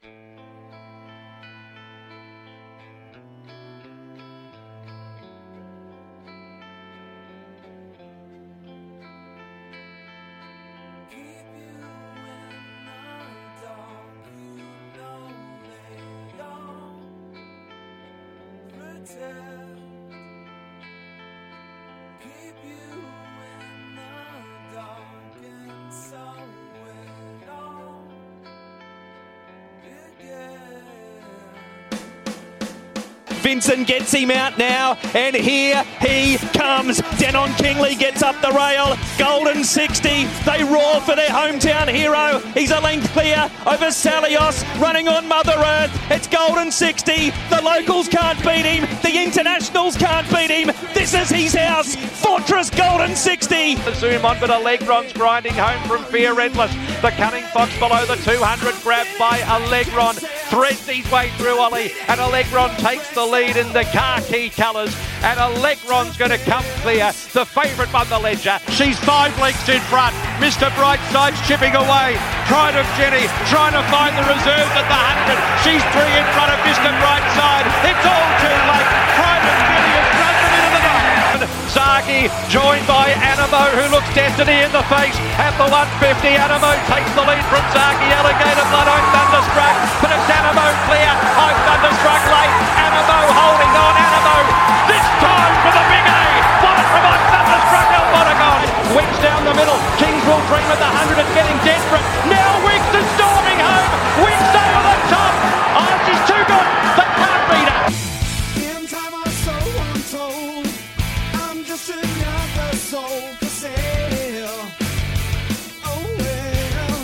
Vincent gets him out now, and here he comes. Denon Kingley gets up the rail. Golden 60. They roar for their hometown hero. He's a length clear over Salios, running on Mother Earth. It's Golden 60. The locals can't beat him. The internationals can't beat him. This is his house. Fortress Golden 60. Zoom on, but Allegron's grinding home from Fear Endless. The Cunning Fox below the 200, grabbed by Allegron. Threads his way through Ollie, and Allegron takes the lead in the khaki colours, and Allegron's going to come clear. The favourite won the Ledger. She's 5 lengths in front. Mr. Brightside's chipping away. Pride of Jenny trying to find the reserves at the 100. She's 3 in front of Mr. Brightside. It's all too late. Pride of Jenny has thrown them into the night. Zaki joined by Animo, who looks Destiny in the face at the 150. Animo takes the lead from Zaki. Alligator Blood, I'm thunderstruck, but it's Animo clear. I'm thunderstruck late. Animo holding on. Animo this time for the big A. One from I'm thunderstruck. El Monagon Wicks down the middle. Kings will dream at the 100 and getting desperate. Now Wicks is storming home. Wicks over the top. Oh, she's too good. They can't beat her. In time I so untold. I'm just another soul for sale. Oh well.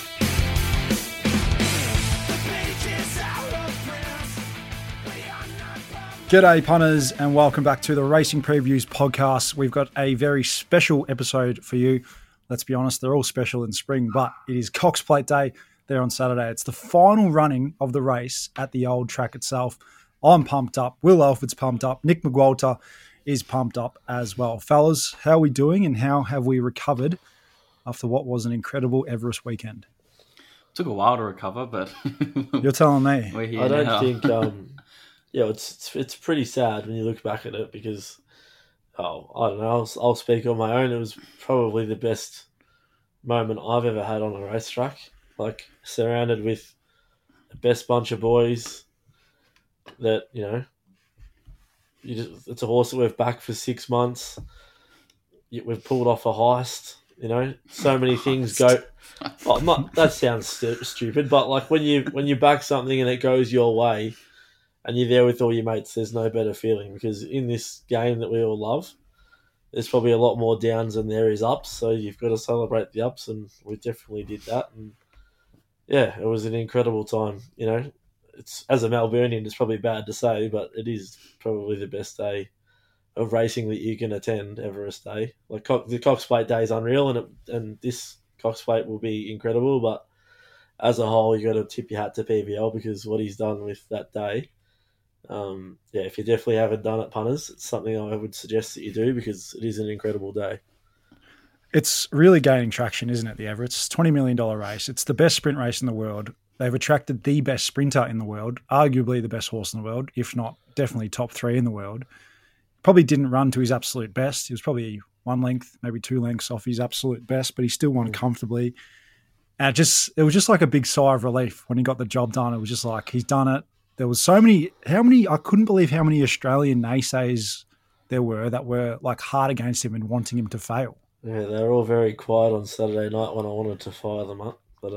The page is out of print. We are not public. G'day punters and welcome back to the Racing Previews podcast. We've got a very special episode for you. Let's be honest, they're all special in spring, but it is Cox Plate Day there on Saturday. It's the final running of the race at the old track itself. I'm pumped up. Will Alford's pumped up. Nick McWalter is pumped up as well. Fellas, how are we doing and how have we recovered after what was an incredible Everest weekend? Took a while to recover, but You're telling me. we're here I don't now. think, it's pretty sad when you look back at it because, I don't know, I'll speak on my own. It was probably the best moment I've ever had on a racetrack. Like, surrounded with the best bunch of boys that, it's a horse that we've backed for 6 months. We've pulled off a heist, so many things go... Oh, that sounds stupid, but like when you back something and it goes your way and you're there with all your mates, there's no better feeling because in this game that we all love, there's probably a lot more downs than there is ups, so you've got to celebrate the ups, and we definitely did that. And yeah, it was an incredible time. It's as a Melburnian, it's probably bad to say, but it is probably the best day of racing that you can attend, Everest Day. Like the Cox Plate Day is unreal, and this Cox Plate will be incredible. But as a whole, you got to tip your hat to PBL because what he's done with that day. If you definitely haven't done it, punters, it's something I would suggest that you do because it is an incredible day. It's really gaining traction, isn't it, the Everest? It's a $20 million race. It's the best sprint race in the world. They've attracted the best sprinter in the world, arguably the best horse in the world, if not definitely top 3 in the world. Probably didn't run to his absolute best. He was probably 1 length, maybe 2 lengths off his absolute best, but he still won comfortably. And it was just like a big sigh of relief when he got the job done. It was just like, he's done it. There was I couldn't believe how many Australian naysayers there were that were like hard against him and wanting him to fail. Yeah, they were all very quiet on Saturday night when I wanted to fire them up. But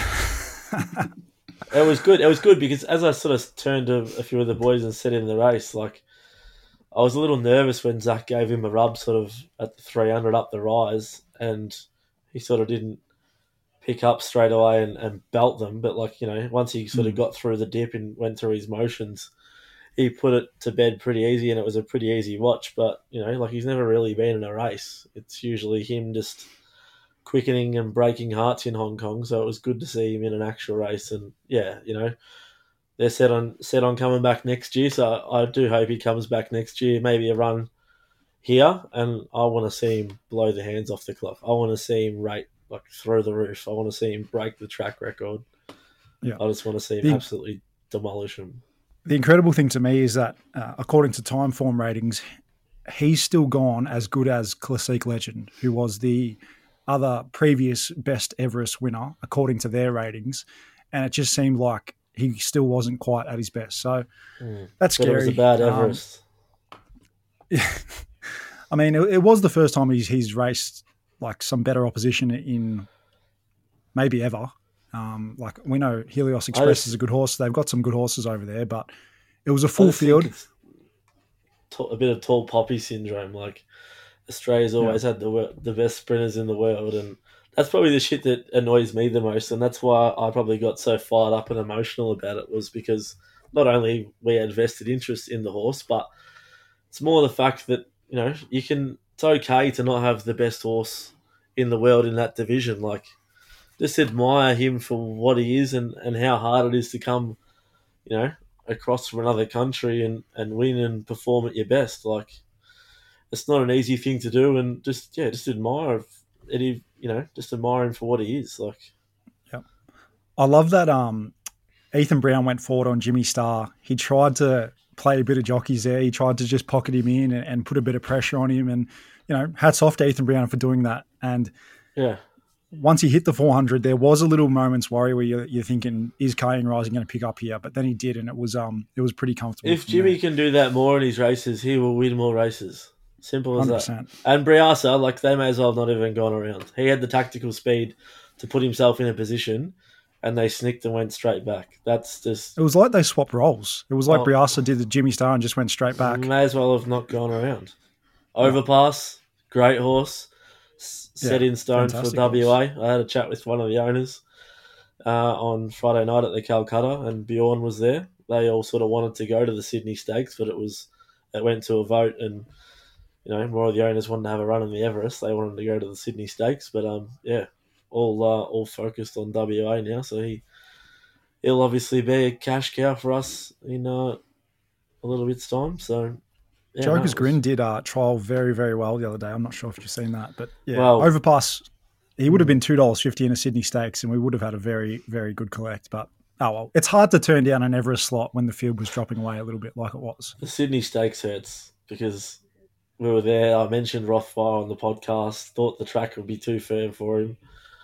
it was good. It was good because as I sort of turned to a few of the boys and said in the race, like I was a little nervous when Zach gave him a rub sort of at the 300 up the rise and he sort of didn't pick up straight away and belt them. But once he sort of got through the dip and went through his motions, he put it to bed pretty easy and it was a pretty easy watch. But, he's never really been in a race. It's usually him just quickening and breaking hearts in Hong Kong. So it was good to see him in an actual race. And yeah, they're set on coming back next year. So I do hope he comes back next year, maybe a run here. And I want to see him blow the hands off the clock. I want to see him rate like through the roof. I want to see him break the track record. Yeah. I just want to see him The- absolutely demolish him. The incredible thing to me is that, according to Time Form ratings, he's still gone as good as Classique Legend, who was the other previous best Everest winner, according to their ratings. And it just seemed like he still wasn't quite at his best. So that's But scary. it was a bad Everest. I mean, it was the first time he's raced like some better opposition in maybe ever. Like we know Helios Express is a good horse. They've got some good horses over there, but it was a full field. It's a bit of tall poppy syndrome. Like Australia's always had the best sprinters in the world, and that's probably the shit that annoys me the most. And that's why I probably got so fired up and emotional about it, was because not only we had vested interest in the horse, but it's more the fact that, you know, it's okay to not have the best horse in the world in that division. Like, just admire him for what he is and how hard it is to come, you know, across from another country and win and perform at your best. Like, it's not an easy thing to do, and just admire it. You know, just admire him for what he is. Like, I love that. Ethan Brown went forward on Jimmy Starr. He tried to play a bit of jockeys there. He tried to just pocket him in and put a bit of pressure on him. And, you know, hats off to Ethan Brown for doing that. And yeah, once he hit the 400, there was a little moment's worry where you're thinking, is Kaying Rising going to pick up here? But then he did, and it was pretty comfortable. if Jimmy can do that more in his races, he will win more races. Simple as 100%. that. And Briasa, like, they may as well have not even gone around. He had the tactical speed to put himself in a position, and they snicked and went straight back. That's just... It was like they swapped roles. It was like Briasa did the Jimmy Starr and just went straight back. May as well have not gone around. Overpass, great horse, set in stone for WA. Horse. I had a chat with one of the owners on Friday night at the Calcutta, and Bjorn was there. They all sort of wanted to go to the Sydney Stakes, but it went to a vote, and, you know, more of the owners wanted to have a run in the Everest. They wanted to go to the Sydney Stakes, but all focused on WA now. So he'll obviously be a cash cow for us in a little bit's time. So yeah, Joker's Grin did trial very, very well the other day. I'm not sure if you've seen that, but yeah, well, Overpass. He would have been $2.50 in a Sydney Stakes, and we would have had a very, very good collect. But oh well, it's hard to turn down an Everest slot when the field was dropping away a little bit like it was. The Sydney Stakes hurts because we were there. I mentioned Rothfire on the podcast. Thought the track would be too firm for him,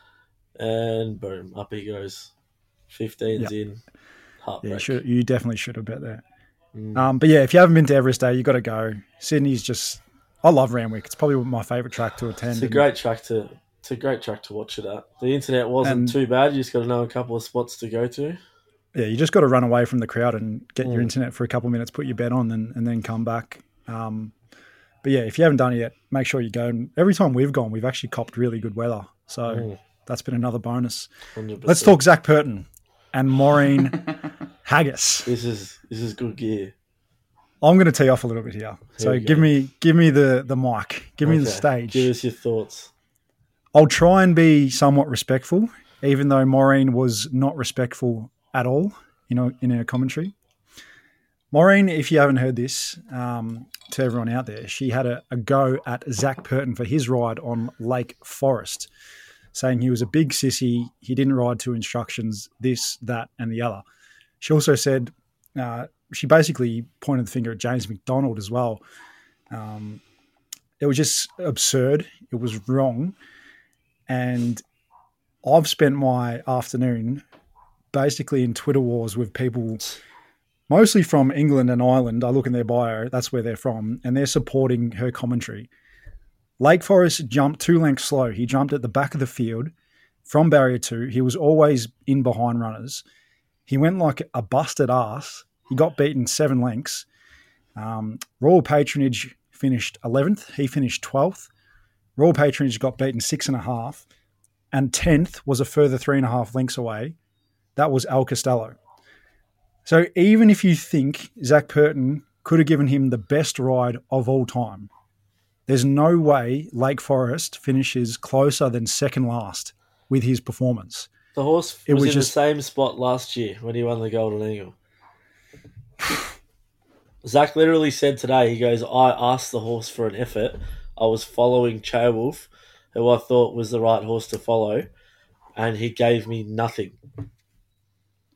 and boom, up he goes. 15's in. Heartbreak. Yeah, you definitely should have bet there. But yeah, if you haven't been to Everest Day, you got to go. Sydney's just... I love Randwick. It's probably my favourite track to attend. It's a great track to watch it at. The internet wasn't too bad. You just got to know a couple of spots to go to. Yeah, you just got to run away from the crowd and get your internet for a couple of minutes, put your bet on, and then come back. But yeah, if you haven't done it yet, make sure you go. And every time we've gone, we've actually copped really good weather. So that's been another bonus. 100%. Let's talk Zach Purton and Maureen Haggis. This is good gear. I'm going to tee off a little bit here. So give me the mic. Give me the stage. Give us your thoughts. I'll try and be somewhat respectful, even though Maureen was not respectful at all, in her commentary. Maureen, if you haven't heard this, to everyone out there, she had a go at Zach Purton for his ride on Lake Forest, saying he was a big sissy, he didn't ride to instructions, this, that, and the other. She also said, she basically pointed the finger at James McDonald as well. It was just absurd. It was wrong. And I've spent my afternoon basically in Twitter wars with people mostly from England and Ireland. I look in their bio, that's where they're from, and they're supporting her commentary. Lake Forest jumped 2 lengths slow. He jumped at the back of the field from barrier 2. He was always in behind runners. He went like a busted ass. He got beaten 7 lengths. Royal Patronage finished 11th. He finished 12th. Royal Patronage got beaten 6.5. And 10th was a further 3.5 lengths away. That was Al Costello. So even if you think Zach Purton could have given him the best ride of all time, there's no way Lake Forest finishes closer than second last with his performance. The horse was in the same spot last year when he won the Golden Eagle. Zach literally said today, he goes, I asked the horse for an effort. I was following Wolf, who I thought was the right horse to follow, and he gave me nothing.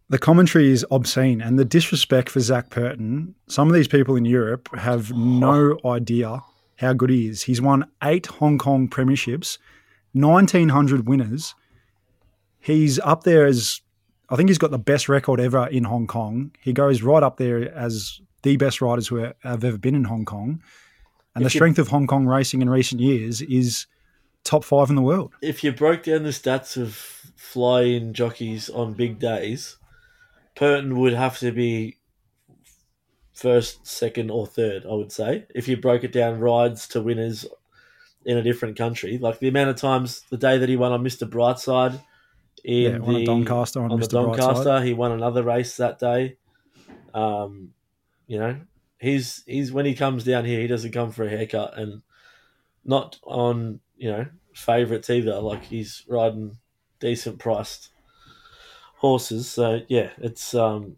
The commentary is obscene, and the disrespect for Zach Purton. Some of these people in Europe have no idea how good he is. He's won 8 Hong Kong premierships, 1,900 winners. He's up there as, I think he's got the best record ever in Hong Kong. He goes right up there as the best riders who have ever been in Hong Kong. And the strength of Hong Kong racing in recent years is top 5 in the world. If you broke down the stats of fly-in jockeys on big days, Purton would have to be first, second, or third, I would say, if you broke it down rides to winners in a different country. Like the amount of times, the day that he won on Mr. Brightside On the Doncaster, on the Mr. Doncaster, Brightside. he won another race that day. He's when he comes down here, he doesn't come for a haircut, and not on favourites either. Like he's riding decent priced horses. So yeah, it's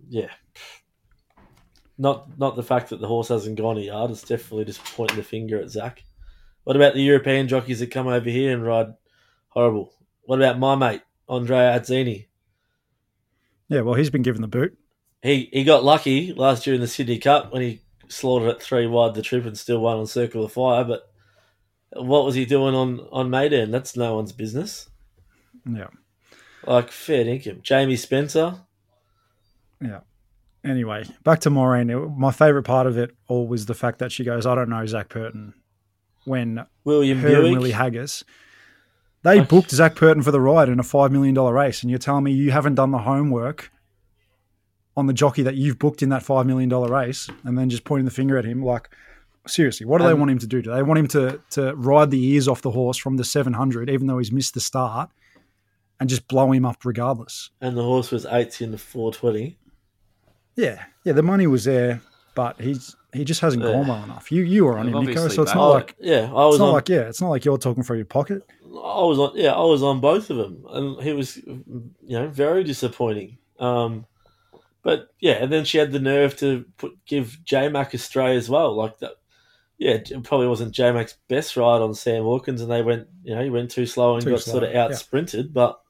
not the fact that the horse hasn't gone a yard. It's definitely just pointing the finger at Zach. What about the European jockeys that come over here and ride horrible? What about my mate Andrea Azzini? Yeah, well, he's been given the boot. He got lucky last year in the Sydney Cup when he slaughtered it 3 wide the trip and still won on Circle of Fire. But what was he doing on Maiden? That's no one's business. Yeah. Like, fair dinkum. Jamie Spencer. Yeah. Anyway, back to Maureen. My favourite part of it all was the fact that she goes, I don't know Zach Purton. When William her Buick. and Willie Haggis, they booked Zach Purton for the ride in a $5 million race, and you're telling me you haven't done the homework on the jockey that you've booked in that $5 million race, and then just pointing the finger at him. Like, seriously, what do they want him to do? Do they want him to ride the ears off the horse from the 700, even though he's missed the start, and just blow him up regardless? And the horse was 8th in the 420. Yeah, the money was there, but he just hasn't gone well enough. You were on him, Nico, so it's not like it's not like you're talking from your pocket. I was on both of them, and he was very disappointing. But yeah, and then she had the nerve to give J-Mac a stray as well, like that. Yeah, it probably wasn't J-Mac's best ride on Sam Hawkins, and they went, he went too slow and got sort of out sprinted. But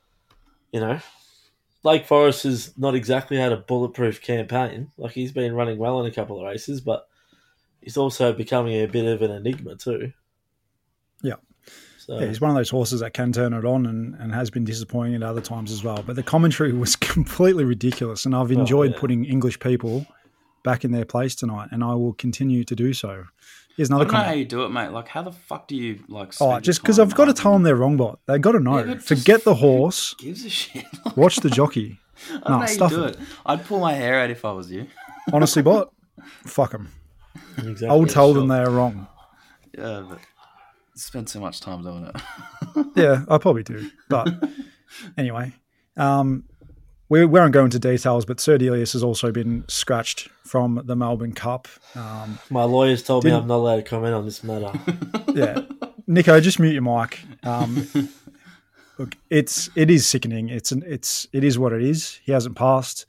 Lake Forest has not exactly had a bulletproof campaign. Like he's been running well in a couple of races, but he's also becoming a bit of an enigma too. Yeah. So. Yeah, he's one of those horses that can turn it on and has been disappointing at other times as well. But the commentary was completely ridiculous, and I've enjoyed putting English people back in their place tonight, and I will continue to do so. Here's another comment. I don't know how you do it, mate. Like, how the fuck do you just because I've got to tell them they're wrong, bot. They've got to know. Yeah, Forget the horse. Gives a shit. Watch the jockey. I don't know how you do it. I'd pull my hair out if I was you. Honestly, bot, fuck them. Exactly. I will tell them they are wrong. Yeah, but spend so much time doing it. Yeah, I probably do. But anyway, we won't go into details, but Sir Delius has also been scratched from the Melbourne Cup. My lawyers told me I'm not allowed to comment on this matter. Yeah. Nico, just mute your mic. Look, it is sickening. It is what it is. He hasn't passed.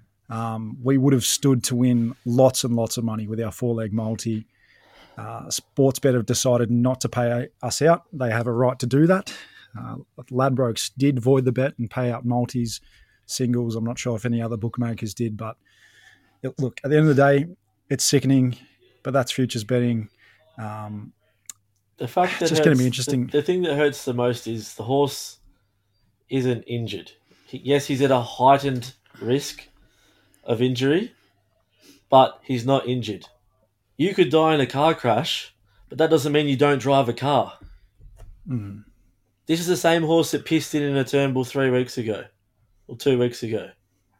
We would have stood to win lots and lots of money with our 4-leg multi. Sportsbet have decided not to pay us out. They have a right to do that. Ladbrokes did void the bet and pay out multis, singles. I'm not sure if any other bookmakers did, but look, at the end of the day, it's sickening, but that's futures betting. The fact that it's just going to be interesting. The thing that hurts the most is the horse isn't injured. Yes, he's at a heightened risk of injury, but he's not injured. You could die in a car crash, but that doesn't mean you don't drive a car. Mm. This is the same horse that pissed in a Turnbull 3 weeks ago, or 2 weeks ago.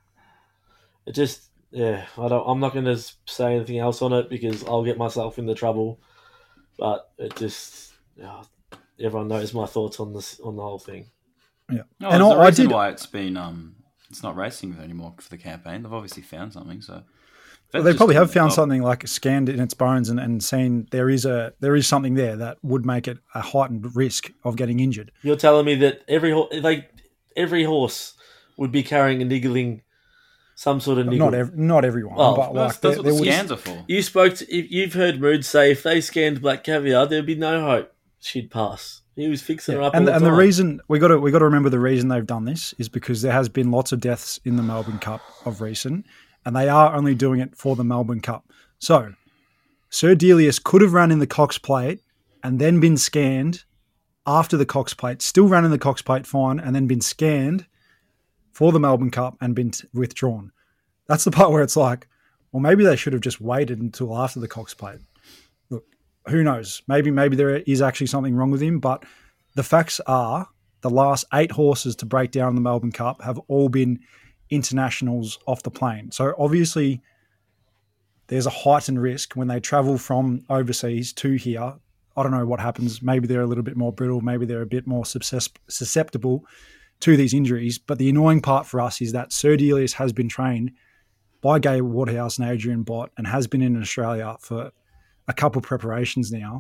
It just, I'm not going to say anything else on it because I'll get myself into trouble. But it just, everyone knows my thoughts on this, on the whole thing. Yeah, no, and the reason why it's been, it's not racing anymore for the campaign. They've obviously found something, so. Well, they probably have found something like scanned in its bones and seen there is something there that would make it a heightened risk of getting injured. You're telling me that every horse would be carrying a niggling, some sort of niggle. Not everyone, but that's what the scans are for. You've heard Mood say if they scanned Black Caviar, there'd be no hope. she'd pass. He was fixing her Yeah. up And all the the time. reason we got to remember the reason they've done this is because there has been lots of deaths in the Melbourne Cup of recent, and they are only doing it for the Melbourne Cup. So Sir Delius could have run in the Cox Plate and then been scanned after the Cox Plate, still ran in the Cox Plate fine, and then been scanned for the Melbourne Cup and been withdrawn. That's the part where it's like, well, maybe they should have just waited until after the Cox Plate. Look, who knows? Maybe there is actually something wrong with him, but the facts are the last 8 horses to break down in the Melbourne Cup have all been internationals off the plane. So obviously there's a heightened risk when they travel from overseas to here. I don't know what happens. Maybe they're a little bit more brittle. Maybe they're a bit more susceptible to these injuries. But the annoying part for us is that Sir Delius has been trained by Gai Waterhouse and Adrian Bott and has been in Australia for a couple of preparations now.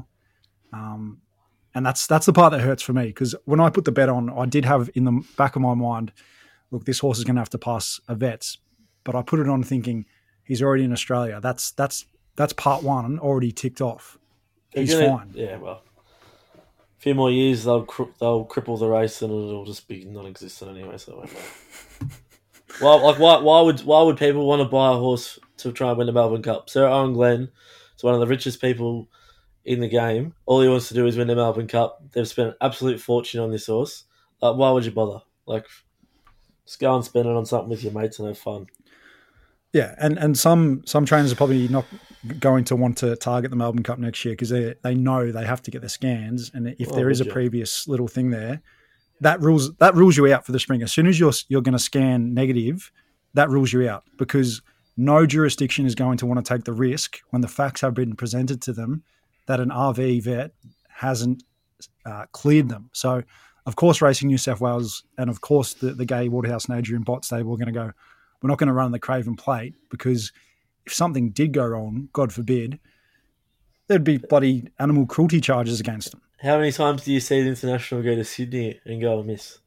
And that's the part that hurts for me, because when I put the bet on, I did have in the back of my mind, look, this horse is going to have to pass a vets. But I put it on thinking he's already in Australia. That's part one already ticked off. He's fine. Yeah, well, a few more years they'll cripple the race and it'll just be non-existent anyway. So it won't matter. Well, why would people want to buy a horse to try and win the Melbourne Cup? Sir Owen Glenn is one of the richest people in the game. All he wants to do is win the Melbourne Cup. They've spent an absolute fortune on this horse. Why would you bother? Just go and spend it on something with your mates and have fun. Yeah, and some trainers are probably not going to want to target the Melbourne Cup next year because they know they have to get the scans, and if there is a previous little thing there, that rules you out for the spring. As soon as you're going to scan negative, that rules you out, because no jurisdiction is going to want to take the risk when the facts have been presented to them that an RV vet hasn't cleared them. So, of course, Racing New South Wales and, of course, the Gai Waterhouse and Adrian Bott stable are going to go, we're not going to run the Craven Plate, because if something did go wrong, God forbid, there'd be bloody animal cruelty charges against them. How many times do you see the International go to Sydney and go and miss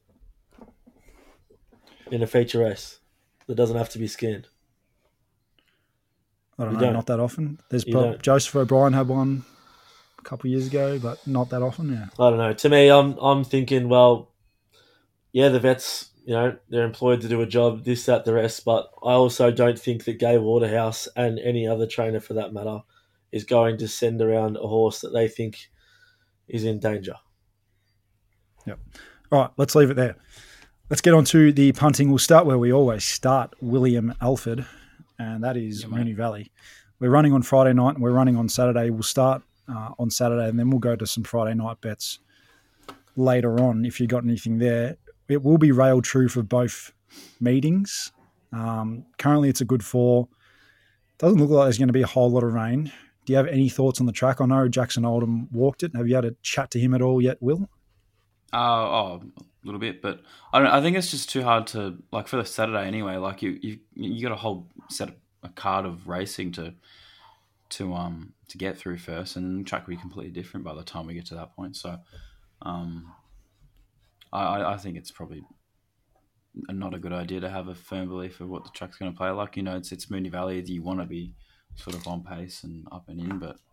in a feature race that doesn't have to be scanned? I don't know, not that often. There's Joseph O'Brien had one a couple of years ago, but not that often, yeah. I don't know. To me, I'm thinking, well, yeah, the vets, they're employed to do a job, this, that, the rest, but I also don't think that Gai Waterhouse and any other trainer for that matter is going to send around a horse that they think is in danger. Yep. All right, let's leave it there. Let's get on to the punting. We'll start where we always start, William Alford, and that is Moonee Valley. We're running on Friday night and we're running on Saturday. We'll start on Saturday and then we'll go to some Friday night bets later on if you got anything there. It will be rail true for both meetings. Currently it's a good 4. Doesn't look like there's going to be a whole lot of rain. Do you have any thoughts on the track? I know Jackson Oldham walked it. Have you had a chat to him at all yet, Will? A little bit, but I think it's just too hard to, for the Saturday anyway. You got a whole a card of racing to get through first, and the track will be completely different by the time we get to that point. So, I think it's probably not a good idea to have a firm belief of what the track's going to play like. It's Moonee Valley. You want to be sort of on pace and up and in, but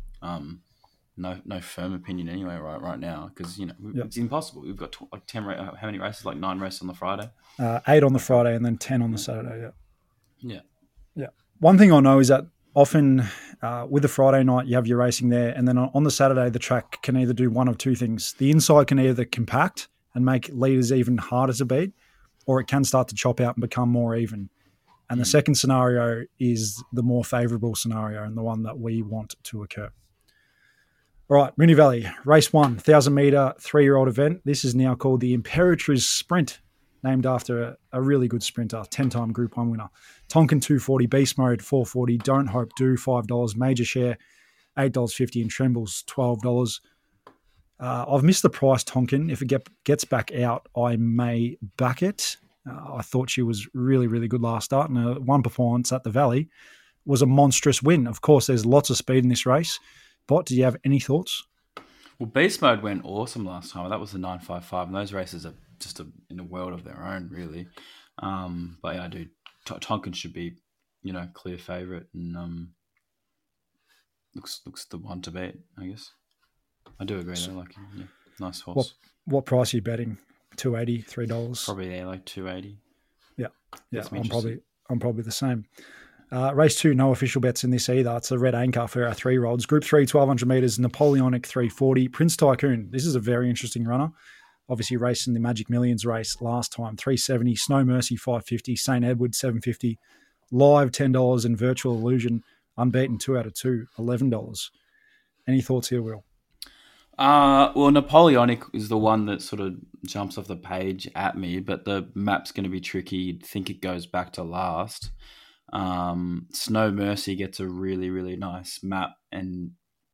no firm opinion anyway right now, because it's impossible. We've got 10 how many races? 9 races on the Friday. 8 on the Friday and then 10 on the Saturday. Yeah. One thing I know is that often with the Friday night you have your racing there, and then on the Saturday the track can either do one of two things. The inside can either compact and make leaders even harder to beat, or it can start to chop out and become more even. And the second scenario is the more favourable scenario and the one that we want to occur. All right, Moonee Valley, race 1, 1,000-metre, 3-year-old event. This is now called the Imperatriz Sprint, named after a really good sprinter, 10-time Group 1 winner. Tonkin, $2.40, Beast Mode, $4.40, Don't Hope Do, $5, Major Share, $8.50, and Trembles, $12. I've missed the price, Tonkin. If it gets back out, I may back it. I thought she was really, really good last start, and one performance at the Valley was a monstrous win. Of course, there's lots of speed in this race. Bot, do you have any thoughts? Well, Beast Mode went awesome last time. That was the 955, and those races are just in a world of their own, really. But yeah, I do. Tonkin should be, clear favourite, and looks the one to beat, I guess. I do agree though. Like, yeah, nice horse. What price are you betting? $2.80, $3? Probably there, like 280. Yeah, Gets me I'm interested. probably the same. Race 2, no official bets in this either. It's a red anchor for our 3-year-olds. Group 3, 1,200 metres, Napoleonic 340. Prince Tycoon, this is a very interesting runner. Obviously racing the Magic Millions race last time, 370. Snow Mercy 550. St. Edward 750. Live $10 and Virtual Illusion unbeaten 2 out of 2, $11. Any thoughts here, Will? Well, Napoleonic is the one that sort of jumps off the page at me, but the map's going to be tricky. You'd think it goes back to last. Snow Mercy gets a really, really nice map and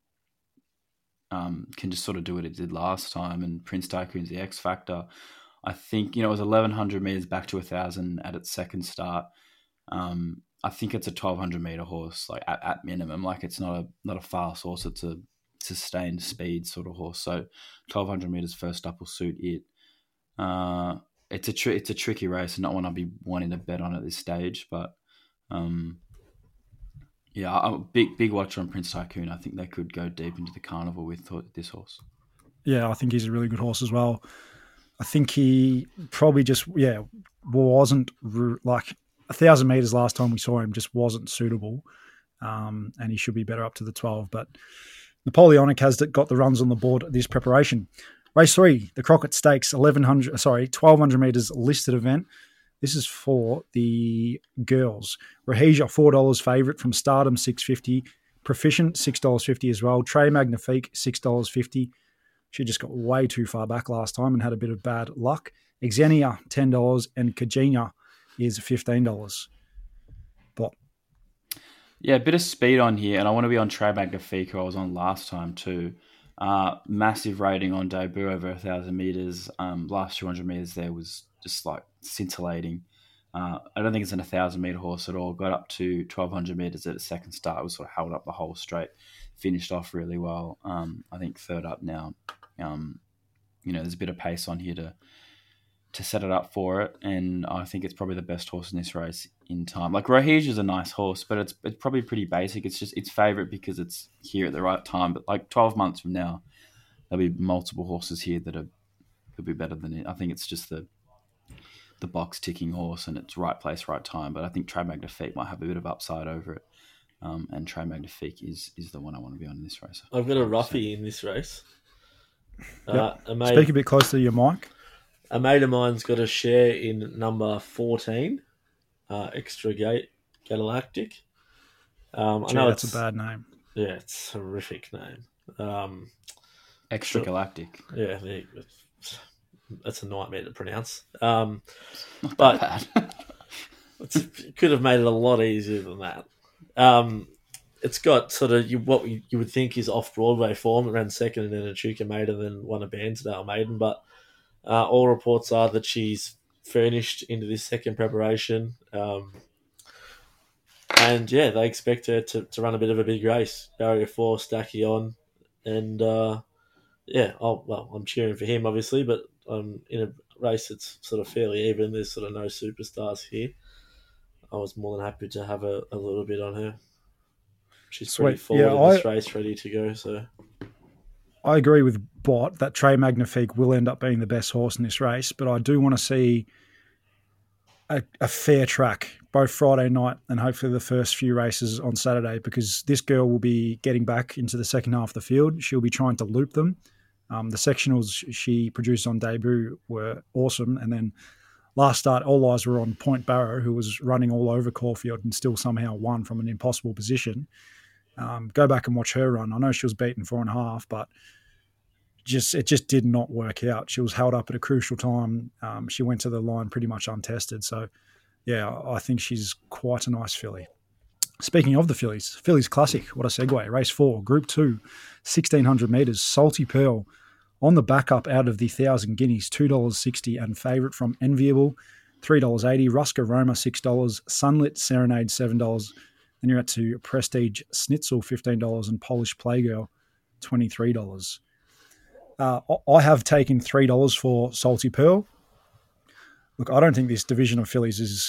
can just sort of do what it did last time. And Prince Tycoon's the X Factor. I think, it was 1,100 metres back to 1,000 at its second start. I think it's a 1,200 metre horse, like at minimum. Like, it's not a fast horse. It's a sustained speed sort of horse. So 1,200 metres first up will suit it. It's a tricky race and not one I'd be wanting to bet on at this stage. But I'm a big watcher on Prince Tycoon. I think they could go deep into the carnival with this horse. Yeah, I think he's a really good horse as well. I think he probably just, wasn't like 1,000 metres last time we saw him, just wasn't suitable. And he should be better up to the 12. But Napoleonic has got the runs on the board at this preparation. Race 3, the Crockett Stakes, 1,200 metres listed event. This is for the girls. Rahija, $4 favourite from Stardom, $6.50. Proficient, $6.50 as well. Trey Magnifique, $6.50. She just got way too far back last time and had a bit of bad luck. Xenia, $10, and Kajina is $15. But yeah, a bit of speed on here, and I want to be on Trey Magnifique, who I was on last time too. Massive rating on debut over 1,000 metres. Last 200 metres there was just like scintillating. I don't think it's an 1,000 metre horse at all. Got up to 1,200 metres at its second start. It was sort of held up the whole straight. Finished off really well. I think third up now. There's a bit of pace on here to set it up for it, and I think it's probably the best horse in this race in time. Like, Rahij is a nice horse, but it's probably pretty basic. It's just its favourite because it's here at the right time. But like 12 months from now, there'll be multiple horses here that could be better than it. I think it's just the box ticking horse, and it's right place, right time. But I think Trey Magnifique might have a bit of upside over it, and Trey Magnifique is the one I want to be on in this race. I've got a roughie in this race. Yep. Speak a bit closer to your mic. A mate of mine's got a share in number 14, Extra Galactic. I know that's a bad name. Yeah, it's a horrific name. Extra Galactic. Yeah, that's a nightmare to pronounce. But bad. it could have made it a lot easier than that. It's got sort of what you would think is off-Broadway form. It ran second in an Echuca Maiden, then won a Bairnsdale Maiden. But all reports are that she's furnished into this second preparation. And, yeah, they expect her to run a bit of a big race. Barrier 4, Stacky on. And, I'm cheering for him, obviously, but in a race that's sort of fairly even. There's sort of no superstars here. I was more than happy to have a little bit on her. She's pretty forward in this race, ready to go. So I agree with Bot that Trey Magnifique will end up being the best horse in this race, but I do want to see a fair track, both Friday night and hopefully the first few races on Saturday, because this girl will be getting back into the second half of the field. She'll be trying to loop them. The sectionals she produced on debut were awesome, and then last start, all eyes were on Point Barrow, who was running all over Caulfield and still somehow won from an impossible position. Go back and watch her run. I know she was beaten 4.5, but it just did not work out. She was held up at a crucial time. She went to the line pretty much untested. So, yeah, I think she's quite a nice filly. Speaking of the fillies Classic, what a segue. Race 4, Group 2, 1,600 metres, Salty Pearl on the backup out of the 1,000 guineas, $2.60, and favourite from Enviable, $3.80, Ruska Roma, $6, Sunlit Serenade, $7. Then you're out to Prestige Schnitzel, $15, and Polish Playgirl, $23. I have taken $3 for Salty Pearl. Look, I don't think this division of fillies is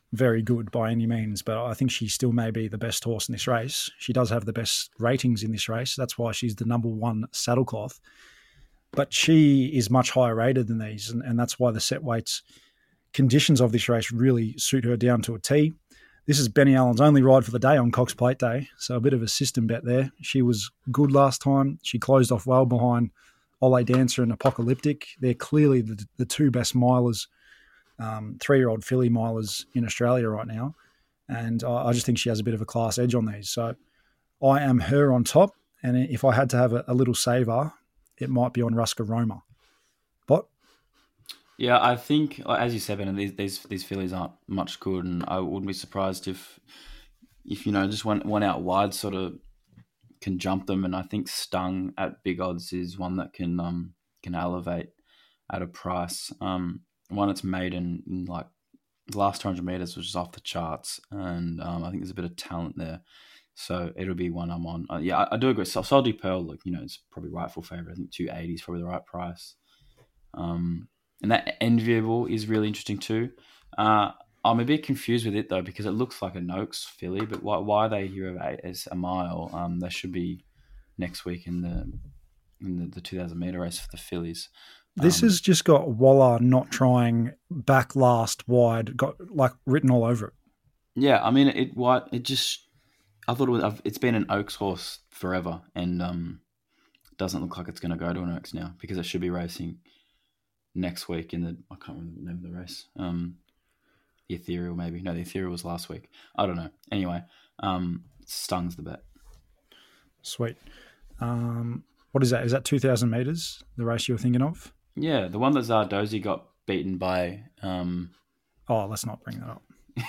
very good by any means, but I think she still may be the best horse in this race. She does have the best ratings in this race. That's why she's the number one saddlecloth. But she is much higher rated than these, and that's why the set weights conditions of this race really suit her down to a T. This is Benny Allen's only ride for the day on Cox Plate Day, so a bit of a system bet there. She was good last time. She closed off well behind Ole Dancer and Apocalyptic. They're clearly the two best milers, 3-year-old filly milers in Australia right now, and I just think she has a bit of a class edge on these. So I am her on top, and if I had to have a little saver, it might be on Ruska Roma. But Yeah, I think, as you said, Ben, these fillies aren't much good, and I wouldn't be surprised if just one out wide sort of can jump them. And I think Stung at big odds is one that can elevate at a price. One that's maiden in like the last 200 meters was just off the charts, and I think there's a bit of talent there. So it'll be one I'm on. I do agree. Salty Pearl, look, it's probably rightful favourite. I think 280 is probably the right price. And that Enviable is really interesting too. I'm a bit confused with it though, because it looks like a Noakes filly, but why are they here as a mile? They should be next week in the 2,000 metre race for the fillies. this has just got Waller not trying back last wide, got like written all over it. Yeah, I mean I thought it's been an Oaks horse forever, and doesn't look like it's going to go to an Oaks now, because it should be racing next week I can't remember the name of the race. The Ethereal maybe. No, the Ethereal was last week. I don't know. Anyway, Stung's the bet. Sweet. What is that? Is that 2,000 metres, the race you were thinking of? Yeah, the one that Zardozi got beaten by... Oh, let's not bring that up.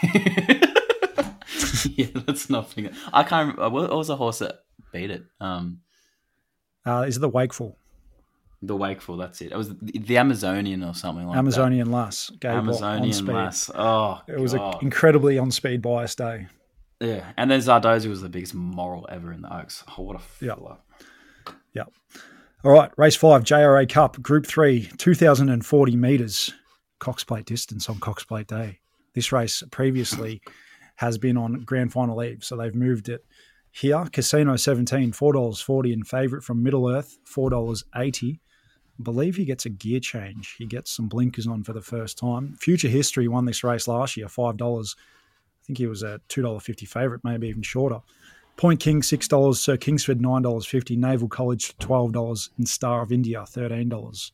Yeah, let's not bring it. I can't remember. What was the horse that beat it? Is it the Wakeful? The Wakeful, that's it. It was the Amazonian or something like Amazonian Lass. that. Amazonian Lass. Oh, it was an incredibly on-speed bias day. Yeah, and then Zardozi was the biggest moral ever in the Oaks. Oh, what a fella. Yeah. All right, race 5, JRA Cup, Group 3, 2,040 metres, Cox Plate distance on Cox Plate Day. This race previously has been on Grand Final Eve, so they've moved it here. Casino 17, $4.40 in favourite from Middle Earth, $4.80. I believe he gets a gear change. He gets some blinkers on for the first time. Future History won this race last year, $5. I think he was a $2.50 favourite, maybe even shorter. Point King, $6. Sir Kingsford, $9.50. Naval College, $12. And Star of India, $13.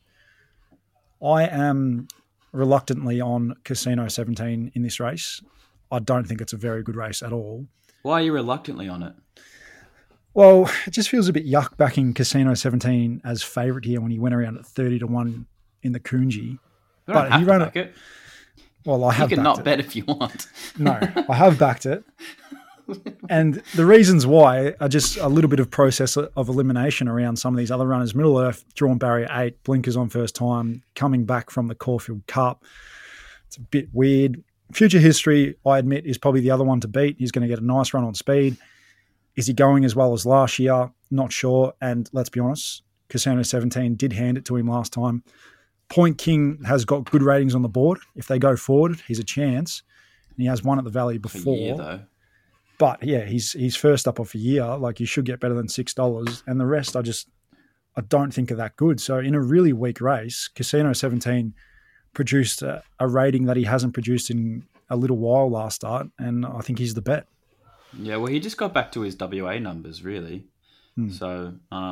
I am reluctantly on Casino 17 in this race. I don't think it's a very good race at all. Why are you reluctantly on it? Well, it just feels a bit yuck backing Casino 17 as favourite here when he went around at 30-1 in the Coonji. But he ran it. Well, I have. You can backed not it. bet if you want. No, I have backed it. And the reasons why are just a little bit of process of elimination around some of these other runners. Middle Earth, drawn barrier 8, blinkers on first time, coming back from the Caulfield Cup. It's a bit weird. Future History, I admit, is probably the other one to beat. He's going to get a nice run on speed. Is he going as well as last year? Not sure. And let's be honest, Casino 17 did hand it to him last time. Point King has got good ratings on the board. If they go forward, he's a chance. And he has won at the Valley before. For a year, though. But yeah, he's first up off a year. Like, you should get better than $6. And the rest, I don't think are that good. So in a really weak race, Casino 17 produced a rating that he hasn't produced in a little while last start. And I think he's the bet. Yeah, well, he just got back to his WA numbers, really. So,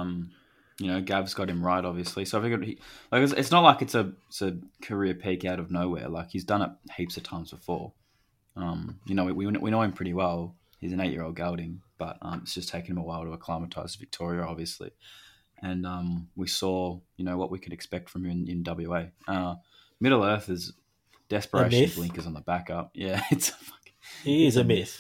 Gav's got him right, obviously. So I figured it's not like it's a career peak out of nowhere. Like, he's done it heaps of times before. We know him pretty well. He's an 8-year-old gelding, but it's just taken him a while to acclimatise to Victoria, obviously. And we saw, what we could expect from him in WA. Middle Earth is desperation blinkers on the backup. Yeah, he is a myth.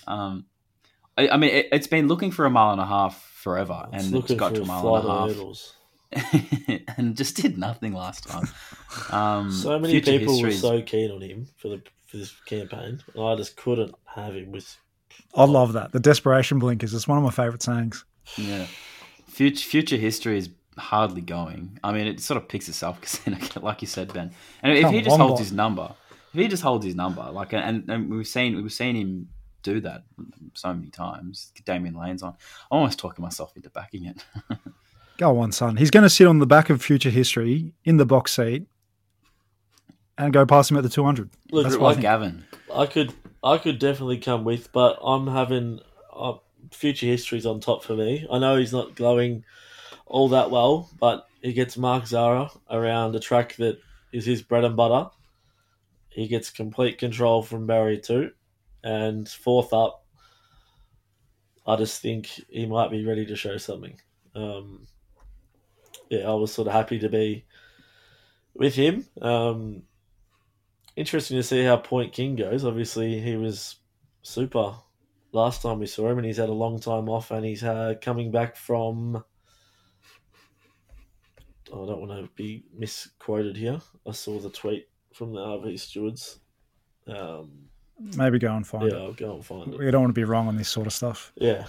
I mean, it's been looking for a mile and a half forever, and it's got to a mile and a half, and just did nothing last time. So many people were so keen on him for this campaign, and I just couldn't have him with. I love that. The desperation blinkers. It's one of my favourite sayings. Yeah. Future History is hardly going. I mean, it sort of picks itself, because, like you said, Ben. And if he just holds his number, if he just holds his number, like, and we've seen him do that so many times. Damien Lane's on. I'm almost talking myself into backing it. Go on, son. He's going to sit on the back of Future History in the box seat and go past him at the 200. Look, That's what I Like think. Gavin. I could definitely come with, but I'm having Future History's on top for me. I know he's not glowing all that well, but he gets Mark Zara around a track that is his bread and butter. He gets complete control from barrier 2, and fourth up, I just think he might be ready to show something. I was sort of happy to be with him. Interesting to see how Point King goes. Obviously, he was super last time we saw him, and he's had a long time off, and he's coming back from... I don't want to be misquoted here. I saw the tweet from the RV stewards. Maybe go and find Yeah, it. I'll go and find it. We don't want to be wrong on this sort of stuff. Yeah.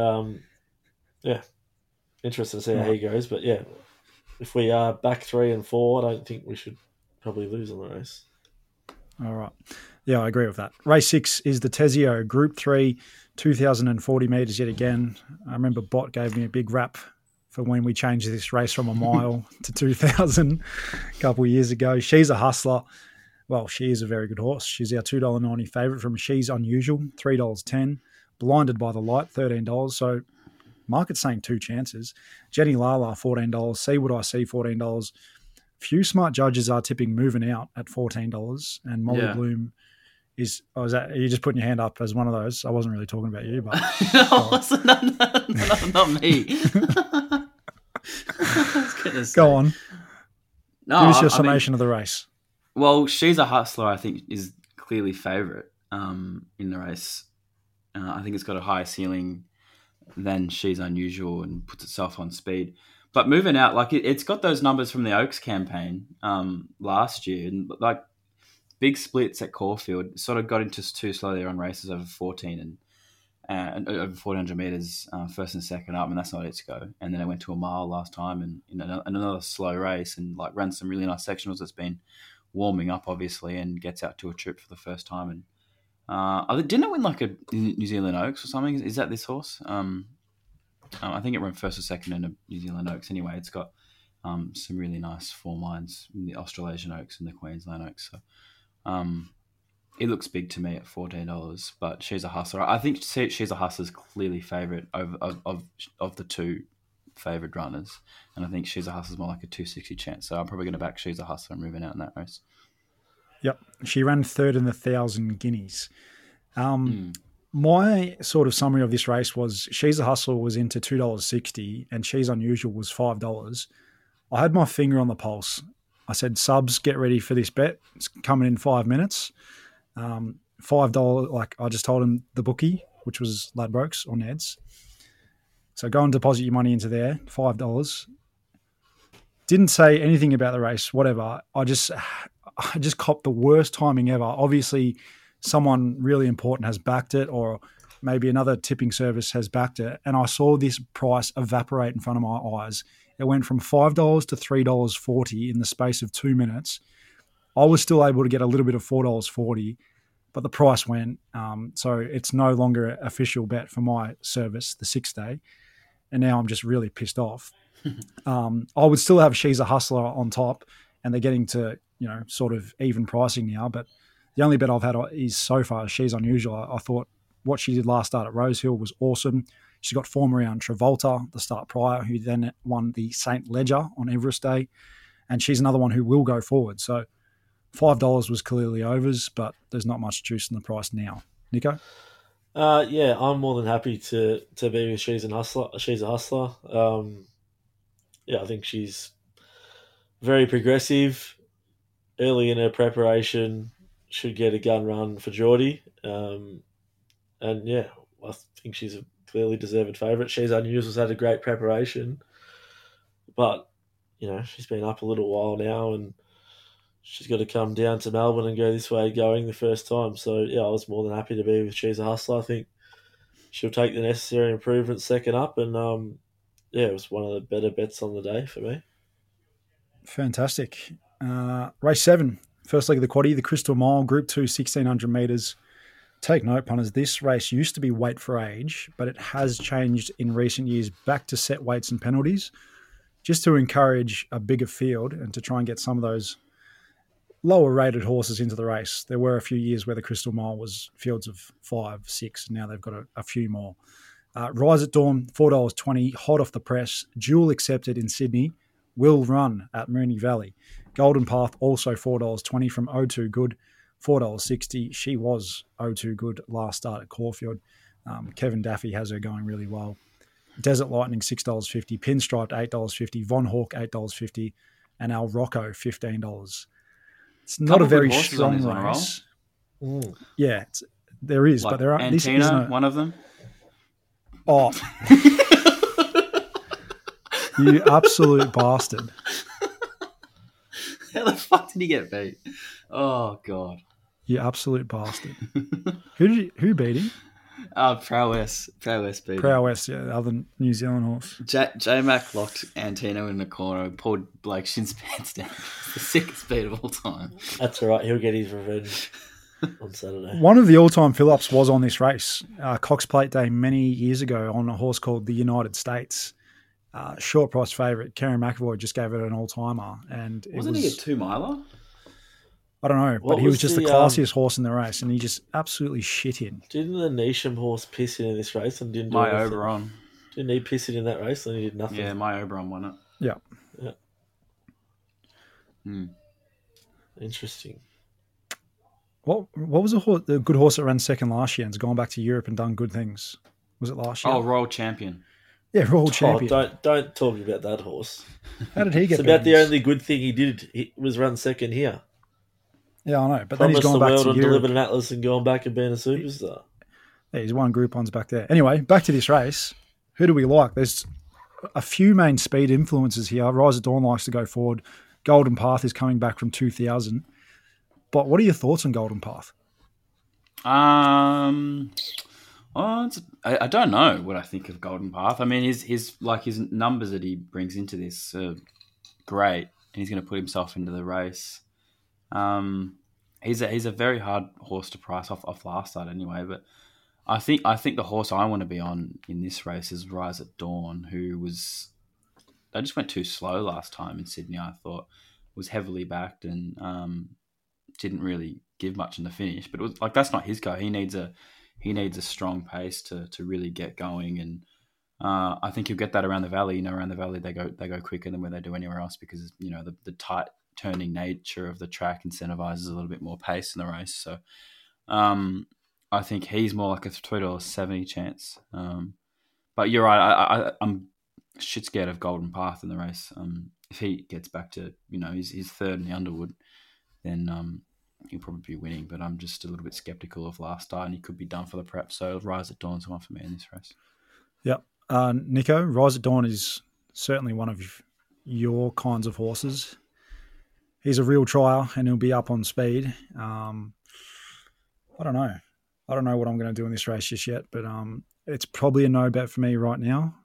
Interesting to see how he goes. But yeah, if we are back 3 and 4, I don't think we should probably lose on the race. All right. Yeah, I agree with that. Race 6 is the Tezio Group 3, 2,040 metres yet again. I remember Bot gave me a big rap for when we changed this race from a mile to 2,000 a couple of years ago. She's a hustler. Well, she is a very good horse. She's our $2.90 favourite from She's Unusual, $3.10. Blinded by the Light, $13. So market's saying 2 chances. Jenny Lala, $14. See What I See, $14. Few smart judges are tipping Moving Out at $14. And Molly Bloom is... Oh, are you just putting your hand up as one of those? I wasn't really talking about you, but... no, not me. Go on. No, Give us your I mean, summation of the race. well, She's a Hustler, I think, is clearly favourite in the race. I think it's got a higher ceiling than She's Unusual and puts itself on speed. But Moving Out, like it's got those numbers from the Oaks campaign last year, and like big splits at Caulfield. Sort of got into too slow there on races over 14 and over 400 metres first and second up, and that's not its go. And then it went to a mile last time, and in another slow race, and like ran some really nice sectionals. It's been warming up obviously, and gets out to a trip for the first time. And didn't it win like a New Zealand Oaks or something? Is that this horse? I think it ran first or second in a New Zealand Oaks. Anyway, it's got some really nice form lines in the Australasian Oaks and the Queensland Oaks. So it looks big to me at $14, but She's a Hustler. I think She's a Hustler's clearly favourite of the 2 favoured runners, and I think She's a Hustler's more like a 260 chance. So I'm probably going to back She's a Hustler and Moving Out in that race. Yep. She ran third in the 1,000 guineas. My sort of summary of this race was She's a Hustler was into $2.60 and She's Unusual was $5. I had my finger on the pulse. I said, subs, get ready for this bet. It's coming in 5 minutes. $5, like I just told him the bookie, which was Ladbrokes or Ned's. So go and deposit your money into there, $5. Didn't say anything about the race, whatever. I just copped the worst timing ever. Obviously, someone really important has backed it, or maybe another tipping service has backed it, and I saw this price evaporate in front of my eyes. It went from $5 to $3.40 in the space of 2 minutes. I was still able to get a little bit of $4.40, but the price went. So it's no longer an official bet for my service, the 6 day, and now I'm just really pissed off. I would still have She's a Hustler on top, and they're getting to, sort of even pricing now, but the only bet I've had is so far She's Unusual. I thought what she did last start at Rosehill was awesome. She got form around Travolta the start prior, who then won the St. Ledger on Everest Day, and she's another one who will go forward. So $5 was clearly overs, but there's not much juice in the price now. Nico? Yeah, I'm more than happy to be with She's a Hustler. I think she's very progressive. Early in her preparation, should get a gun run for Geordie. I think she's a clearly deserved favourite. She's Unusual's had a great preparation, but she's been up a little while now, and she's got to come down to Melbourne and go this way going the first time. So I was more than happy to be with She's a Hustler. I think she'll take the necessary improvements second up, and it was one of the better bets on the day for me. Fantastic. Race 7, First leg of the quaddie, the Crystal Mile, Group 2, 1,600 metres. Take note, punters, this race used to be weight for age, but it has changed in recent years back to set weights and penalties, just to encourage a bigger field and to try and get some of those lower rated horses into the race. There were a few years where the Crystal Mile was fields of 5, 6, and now they've got a few more. Rise at Dawn, $4.20, hot off the press, dual accepted in Sydney, will run at Moonee Valley. Golden Path, also $4.20 from O2 Good, $4.60. She was O2 Good last start at Caulfield. Kevin Daffy has her going really well. Desert Lightning, $6.50. Pinstriped, $8.50. Von Hawk, $8.50. And Al Rocco, $15. It's not a very strong race. Yeah, there is, but there are. Antina, this isn't one of them. Oh, you absolute bastard! How the fuck did he get beat? Oh god! You absolute bastard! Who beat him? Prowess beat him. Prowess, yeah, the other New Zealand horse. J-Mac locked Antino in the corner, pulled Blake Shin's pants down. It's the sickest beat of all time. That's all right. He'll get his revenge on Saturday. One of the all-time fill-ups was on this race, Cox Plate Day many years ago, on a horse called the United States. Short price favourite, Karen McAvoy just gave it an all-timer, and Wasn't he a 2-miler? I don't know, What but he was was just the the, classiest horse in the race, and he just absolutely shit in. Didn't the Neesham horse piss in this race and didn't do My anything? Oberon. Didn't he piss in that race and he did nothing? Yeah, my Oberon won it. Yeah. Interesting. What was the good horse that ran second last year and's gone back to Europe and done good things? Was it last year? Oh, Royal Champion. Yeah, Royal Champion. Don't talk about that horse. How did he get It's about the beatings? only good thing he did. He was run second here. Yeah, I know. But then Promised he's the gone back world to and Europe. delivered an Atlas and gone back and being a superstar. Yeah, he's won Group 1s back there. Anyway, back to this race. Who do we like? There's a few main speed influences here. Rise at Dawn likes to go forward. Golden Path is coming back from 2000. But what are your thoughts on Golden Path? I don't know what I think of Golden Path. I mean, his numbers that he brings into this are great, and he's going to put himself into the race. He's a very hard horse to price off last start anyway. But I think the horse I want to be on in this race is Rise at Dawn, they just went too slow last time in Sydney. I thought was heavily backed and didn't really give much in the finish. But it was like that's not his go. He needs a strong pace to really get going, and I think he'll get that around the valley. Around the valley they go quicker than where they do anywhere else because the tight turning nature of the track incentivizes a little bit more pace in the race. So I think he's more like a $3.70 chance. But you're right. I'm shit scared of Golden Path in the race. If he gets back to his third in the Underwood, then he'll probably be winning. But I'm just a little bit skeptical of last start, and he could be done for the prep. So Rise at Dawn's one for me in this race. Yep. Nico, Rise at Dawn is certainly one of your kinds of horses. He's a real trier, and he'll be up on speed. I don't know. I don't know what I'm going to do in this race just yet, but it's probably a no bet for me right now.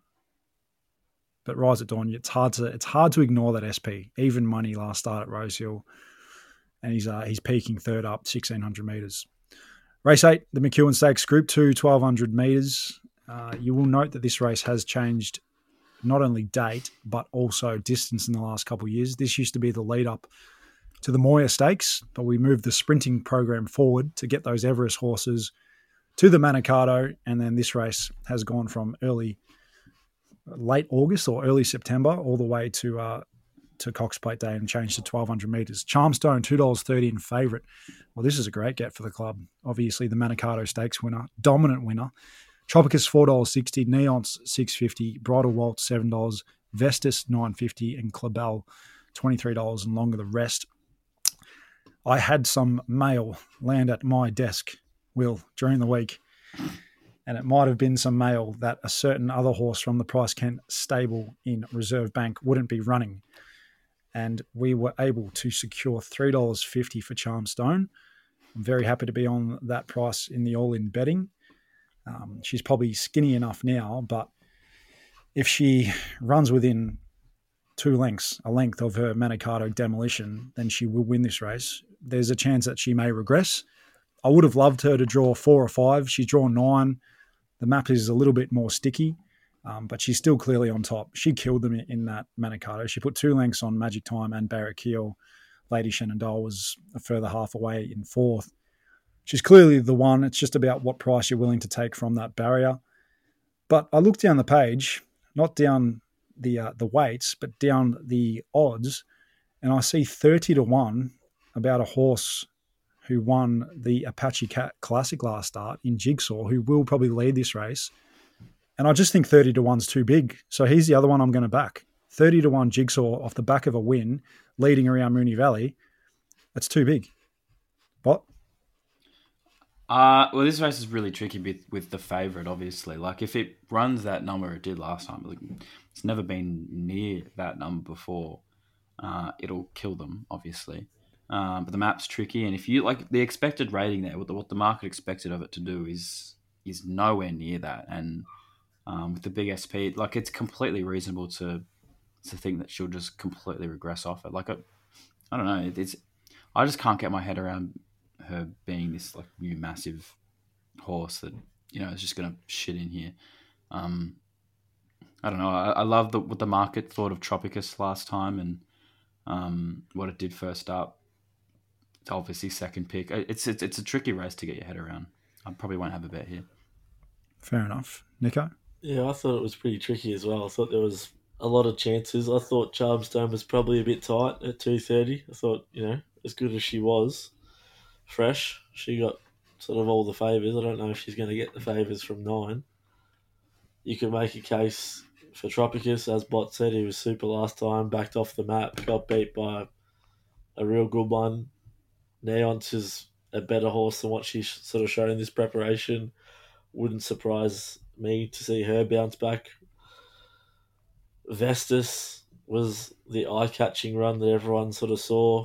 But Rise at Dawn, it's hard to ignore that SP. Even money last start at Rosehill, and he's peaking third up, 1,600 metres. Race 8, the McEwen Stakes, Group 2, 1,200 metres. You will note that this race has changed not only date, but also distance in the last couple of years. This used to be the lead up to the Moir Stakes, but we moved the sprinting program forward to get those Everest horses to the Manikato, and then this race has gone from late August or early September all the way to Cox Plate Day and changed to 1,200 metres. Charmstone, $2.30 in favourite. Well, this is a great get for the club. Obviously, the Manikato Stakes winner, dominant winner. Tropicus, $4.60. Neonce, $6.50. Bridal Waltz, $7. Vestus, $9.50. And Clabel, $23 and longer the rest. I had some mail land at my desk, Will, during the week. And it might have been some mail that a certain other horse from the Price Kent stable in Reserve Bank wouldn't be running. And we were able to secure $3.50 for Charmstone. I'm very happy to be on that price in the all-in betting. She's probably skinny enough now, but if she runs within 2 lengths, a length of her Manikato Demolition, then she will win this race. There's a chance that she may regress. I would have loved her to draw 4 or 5. She's drawn 9. The map is a little bit more sticky, but she's still clearly on top. She killed them in that Manikato. She put 2 lengths on Magic Time and Barrett Keel. Lady Shenandoah was a further half away in 4th. She's clearly the one. It's just about what price you're willing to take from that barrier. But I looked down the page, not down the weights, but down the odds, and I see 30-1 about a horse who won the Apache Cat Classic last start in Jigsaw, who will probably lead this race. And I just think 30-1's too big. So he's the other one I'm going to back. 30-1 Jigsaw off the back of a win, leading around Moonee Valley. That's too big. What? Well, this race is really tricky with the favourite, obviously. Like, if it runs that number it did last time, like, it's never been near that number before, it'll kill them, obviously. But the map's tricky, and if you like the expected rating there, what the market expected of it to do is nowhere near that. And with the big SP, like, it's completely reasonable to think that she'll just completely regress off it. Like, I don't know, I just can't get my head around her being this like new massive horse that is just gonna shit in here. I don't know. I love what the market thought of Tropicus last time and what it did first up. It's obviously second pick. It's a tricky race to get your head around. I probably won't have a bet here. Fair enough. Nico? Yeah, I thought it was pretty tricky as well. I thought there was a lot of chances. I thought Charmstone was probably a bit tight at 2:30. I thought, as good as she was, fresh, she got sort of all the favours. I don't know if she's going to get the favours from 9. You could make a case for Tropicus, as Bot said. He was super last time, backed off the map, got beat by a real good one. Neon's is a better horse than what she's sort of shown in this preparation. Wouldn't surprise me to see her bounce back. Vestus was the eye-catching run that everyone sort of saw.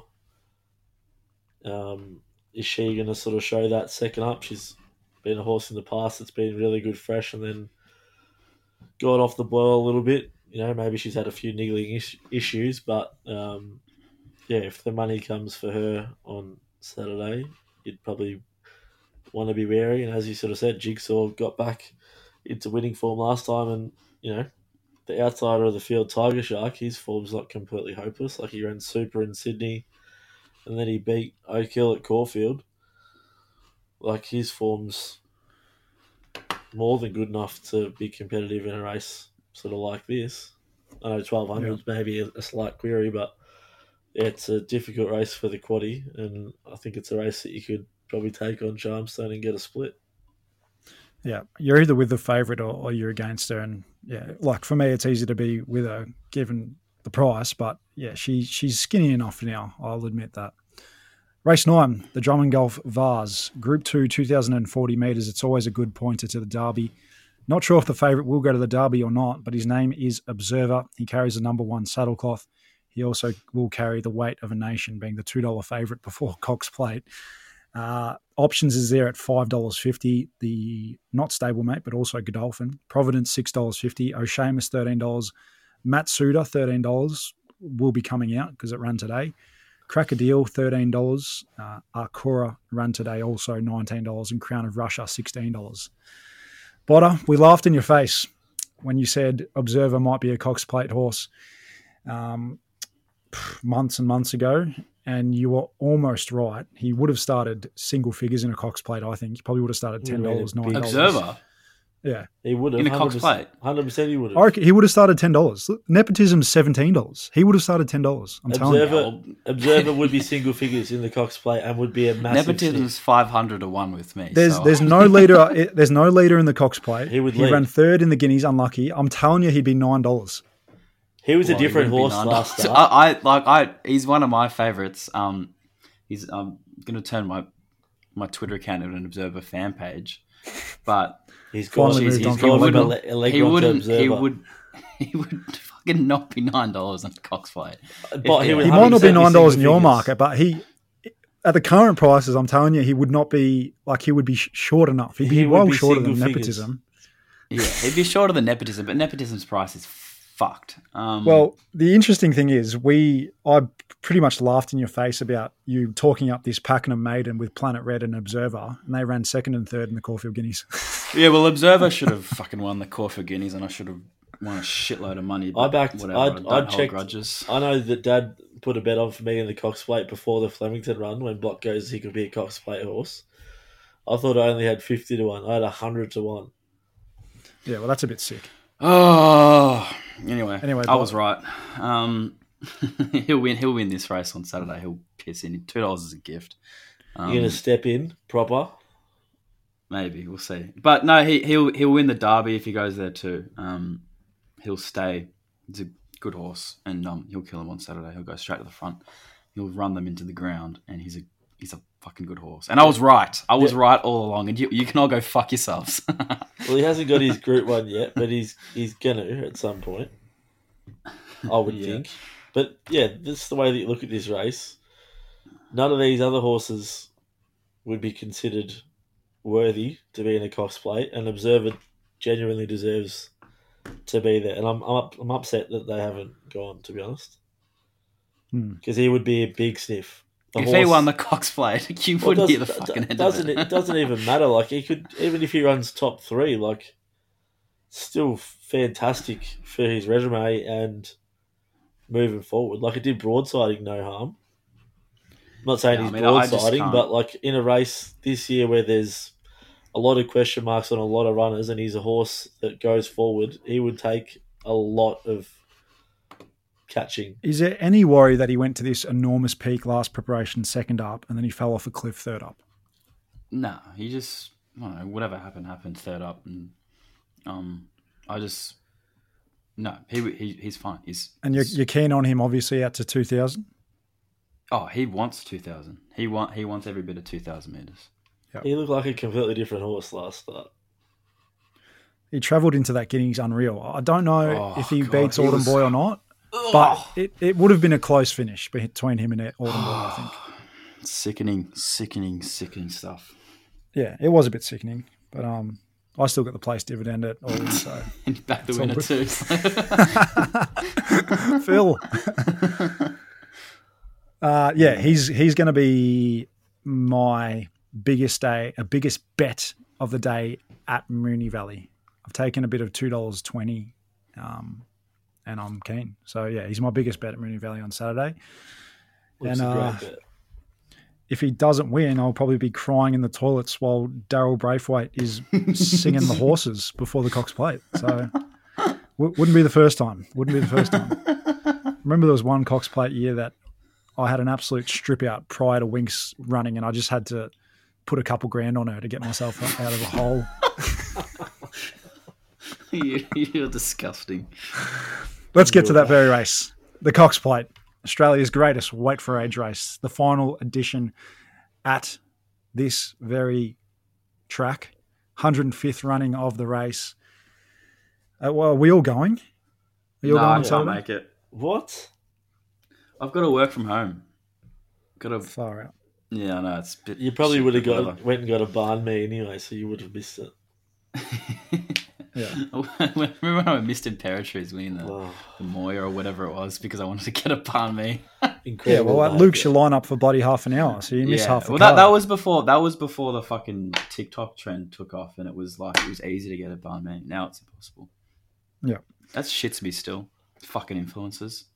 Is she going to sort of show that second up? She's been a horse in the past that's been really good fresh and then got off the boil a little bit. Maybe she's had a few niggling issues, but if the money comes for her on Saturday, you'd probably want to be wary. And as you sort of said, Jigsaw got back into winning form last time, and the outsider of the field, Tiger Shark, his form's not completely hopeless. Like, he ran super in Sydney, and then he beat Oak Hill at Caulfield. Like, his form's more than good enough to be competitive in a race sort of like this. I know 1200's maybe a slight query, but it's a difficult race for the quaddie, and I think it's a race that you could probably take on Charmstone and get a split. Yeah, you're either with the favourite or you're against her. And like for me, it's easy to be with her given the price. But yeah, she's skinny enough now. I'll admit that. Race 9, the Drummond Golf Vase, Group 2, 2,040 metres. It's always a good pointer to the Derby. Not sure if the favourite will go to the Derby or not, but his name is Observer. He carries the number 1 saddlecloth. He also will carry the Weight of a Nation, being the $2 favourite before Cox Plate. Options is there at $5.50. The not stablemate, but also Godolphin. Providence, $6.50. O'Shamus, $13. Matsuda, $13. Will be coming out because it ran today. Crackadeal, $13. Arkura ran today, also $19. And Crown of Russia, $16. Botter, we laughed in your face when you said Observer might be a Cox Plate horse months and months ago. And you were almost right. He would have started single figures in a Cox Plate, I think. He probably would have started $10, $9. Observer? Yeah. He would have. In a Cox Plate? 100% he would have. I reckon he would have started $10. Look, Nepotism's $17. He would have started $10. I'm telling you. Observer would be single figures in the Cox Plate and would be a massive... Nepotism's 500-1 with me. There's no leader. There's no leader in the Cox Plate. He would He lead. ran third in the Guineas, unlucky. I'm telling you, he'd be $9. He was a different horse last start. He's one of my favourites. I'm going to turn my Twitter account into an Observer fan page, but He's Finally gone. moved on He's from gone from Allegron. Allegron to Observer. he would fucking not be $9 on the Cox Plate. But he would He might not be 100% $9 in your figures. market, but at the current prices, I'm telling you, he would not be he would be short enough. He'd be He would well be shorter than single figures. Nepotism. Yeah, he'd be shorter than Nepotism, but Nepotism's price is fucked. Well, the interesting thing is, I pretty much laughed in your face about you talking up this Pakenham maiden with Planet Red and Observer, and they ran second and third in the Caulfield Guineas. yeah, well, Observer should have fucking won the Caulfield Guineas, and I should have won a shitload of money. I But backed. whatever. I'd hold checked. grudges. I know that Dad put a bet on for me in the Cox Plate before the Flemington run when Block goes he could be a Cox Plate horse. I thought I only had 50 to 1. I had 100 to 1. Yeah, well, that's a bit sick. Oh, anyway, I Bob. was right. He'll win this race on Saturday. He'll piss in. $2 is a gift. You're going to step in proper. Maybe we'll see. But no, he'll win the Derby if he goes there too. He'll stay. He's a good horse, and he'll kill him on Saturday. He'll go straight to the front. He'll run them into the ground, and he's a fucking good horse. And I was right. I was right all along. And you can all go fuck yourselves. Well, he hasn't got his Group 1 yet, but he's going to at some point. I would think. But yeah, that's the way that you look at this race. None of these other horses would be considered worthy to be in a Cox Plate, and Observer genuinely deserves to be there. And I'm upset that they haven't gone, to be honest, because he would be a big sniff. If he won the Cox Plate, you wouldn't hear the fucking end of it. It doesn't even matter. Like, he could, even if he runs top 3, like, still fantastic for his resume and moving forward. Like, it did broadsiding no harm. I'm not saying he's broadsiding, but like in a race this year where there's a lot of question marks on a lot of runners, and he's a horse that goes forward, he would take a lot of catching. Is there any worry that he went to this enormous peak last preparation second up, and then he fell off a cliff third up? No, he just, I don't know, whatever happened third up, and he's fine. You're keen on him, obviously, out to 2,000. Oh, he wants 2,000. He wants every bit of 2,000 metres. Yep. He looked like a completely different horse last start. He travelled into that Guineas unreal. I don't know if he beats Autumn Boy or not, but it would have been a close finish between him and Autumn Boy, I think. Sickening stuff. Yeah, it was a bit sickening, but I still got the place dividend at all. So And back the winner too. Phil. He's going to be my biggest bet of the day at Moonee Valley. I've taken a bit of $2.20, and I'm keen. So yeah, he's my biggest bet at Moonee Valley on Saturday. Looks a great bet. If he doesn't win, I'll probably be crying in the toilets while Daryl Braithwaite is singing the horses before the Cox Plate. So wouldn't be the first time. Remember there was one Cox Plate year that I had an absolute strip out prior to Winks running, and I just had to put a couple grand on her to get myself out of a hole. You're disgusting. Let's get to that very race. The Cox Plate, Australia's greatest weight for age race, the final edition at this very track, 105th running of the race. Well, are we all going? Are you all going on I Saturday? can't make it. What? I've got to work from home. Far out. Yeah, I know. It's a bit You probably shit, would have but went and got a barn me anyway, so you would have missed it. Yeah. Remember when I missed Imperatrice winning the Moya or whatever it was because I wanted to get a palm me. Yeah, Incredible. well, that mate. Luke's your lineup for bloody half an hour, so you missed half the well, card. that was before the fucking TikTok trend took off, and it was easy to get a palm me. Now it's impossible. Yeah. That shits me still. Fucking influencers.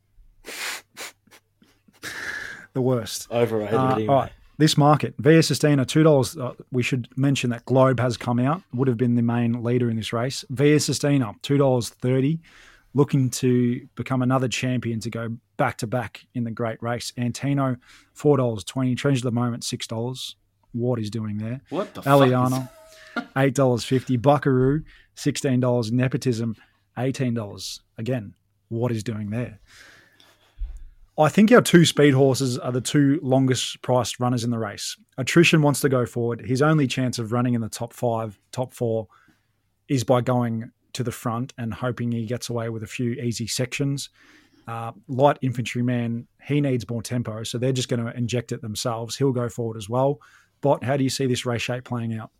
The worst. Overrated anyway. All right. This market, Via Sistina, $2. We should mention that Globe has come out, would have been the main leader in this race. Via Sistina, $2.30, looking to become another champion to go back-to-back in the great race. Antino, $4.20. Treasure of the Moment, $6. What he's doing there. What the Aliana, $8.50. Buckaroo, $16. Nepotism, $18. Again, what he's doing there. I think our two speed horses are the two longest priced runners in the race. Attrition wants to go forward. His only chance of running in the top 5, top 4 is by going to the front and hoping he gets away with a few easy sections. Light Infantryman, he needs more tempo, so they're just going to inject it themselves. He'll go forward as well. Bot, how do you see this race shape playing out?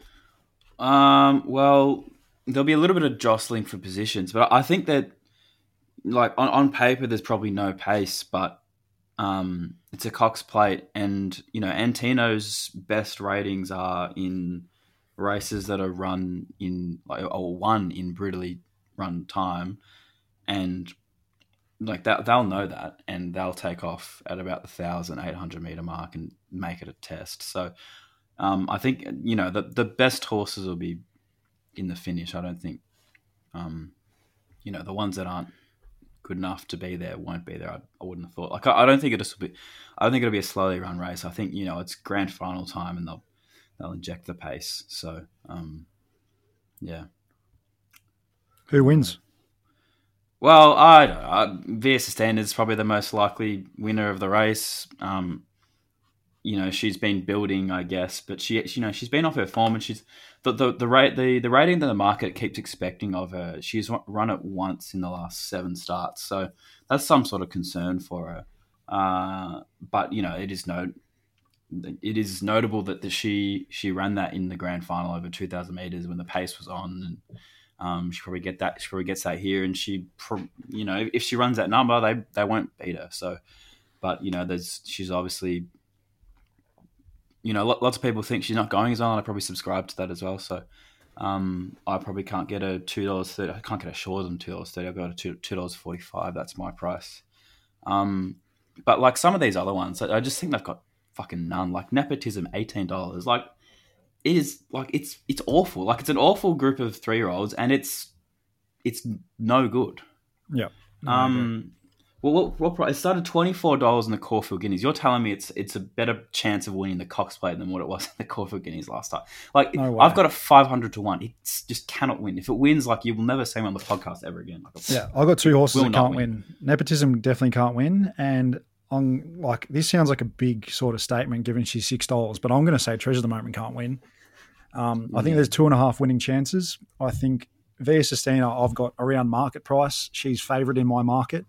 Well, there'll be a little bit of jostling for positions, but I think that like on paper, there's probably no pace, but it's a Cox Plate, and Antino's best ratings are in races that are run in or won in brutally run time, and like that they'll know that, and they'll take off at about the 1,800 meter mark and make it a test. So I think the best horses will be in the finish. I don't think the ones that aren't good enough to be there won't be there. I wouldn't have thought. Like I don't think it'll be. I don't think it'll be a slowly run race. I think it's grand final time, and they'll inject the pace. So yeah. Who wins? Well, I don't know. Via Standard is probably the most likely winner of the race. She's been building, I guess, but she's been off her form, and she's the rating that the market keeps expecting of her. She's run it once in the last 7 starts, so that's some sort of concern for her. But it is notable that she ran that in the grand final over 2,000 meters when the pace was on, and she probably gets that here, and if she runs that number, they won't beat her. So, but she's obviously. Lots of people think she's not going as well, and I probably subscribe to that as well. So I probably can't get a $2.30. I can't get a shorter than $2.30. I've got a $2.45. That's my price. But like some of these other ones, I just think they've got fucking none. Like Nepotism, $18. Like it is like it's awful. Like it's an awful group of 3-year-olds, and it's no good. Yeah. Well, what price? It started $24 in the Caulfield Guineas. You're telling me it's a better chance of winning the Cox Plate than what it was in the Caulfield Guineas last time. Like I've got a 500 to 1. It just cannot win. If it wins, like you will never see me on the podcast ever again. Yeah, I've got 2 horses that can't win. Nepotism definitely can't win, and this sounds like a big sort of statement given she's $6, but I'm going to say Treasure of the Moment can't win. I think there's 2.5 winning chances. I think Via Sistina, I've got around market price. She's favourite in my market.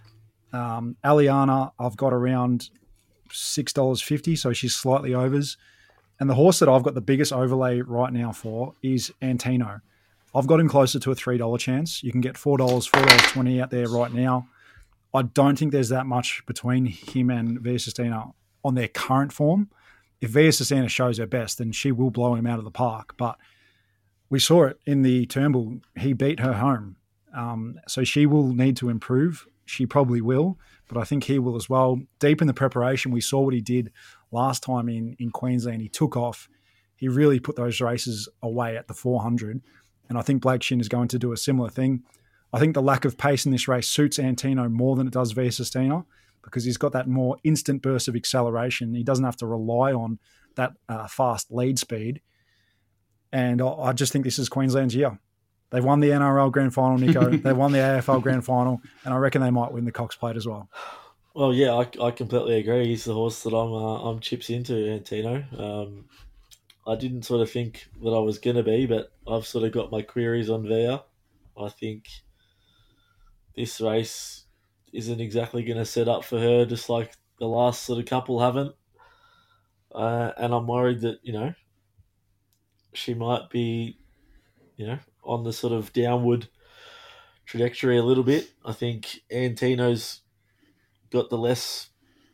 Aliana, I've got around $6.50, so she's slightly overs. And the horse that I've got the biggest overlay right now for is Antino. I've got him closer to a $3 chance. You can get $4, $4.20 out there right now. I don't think there's that much between him and Via Sistina on their current form. If Via Sistina shows her best, then she will blow him out of the park. But we saw it in the Turnbull. He beat her home. So she will need to improve. She probably will, but I think he will as well. Deep in the preparation, we saw what he did last time in Queensland. He took off. He really put those races away at the 400, and I think Blake Shin is going to do a similar thing. I think the lack of pace in this race suits Antino more than it does Via Sistina because he's got that more instant burst of acceleration. He doesn't have to rely on that fast lead speed, and I just think this is Queensland's year. They've won the NRL Grand Final, Nico. They won the AFL Grand Final, and I reckon they might win the Cox Plate as well. Well, yeah, I completely agree. He's the horse that I'm chips into, Antino. I didn't sort of think that I was going to be, but I've sort of got my queries on Via. I think this race isn't exactly going to set up for her, just like the last sort of couple haven't. And I'm worried that, she might be, on the sort of downward trajectory a little bit. I think Antino's got the less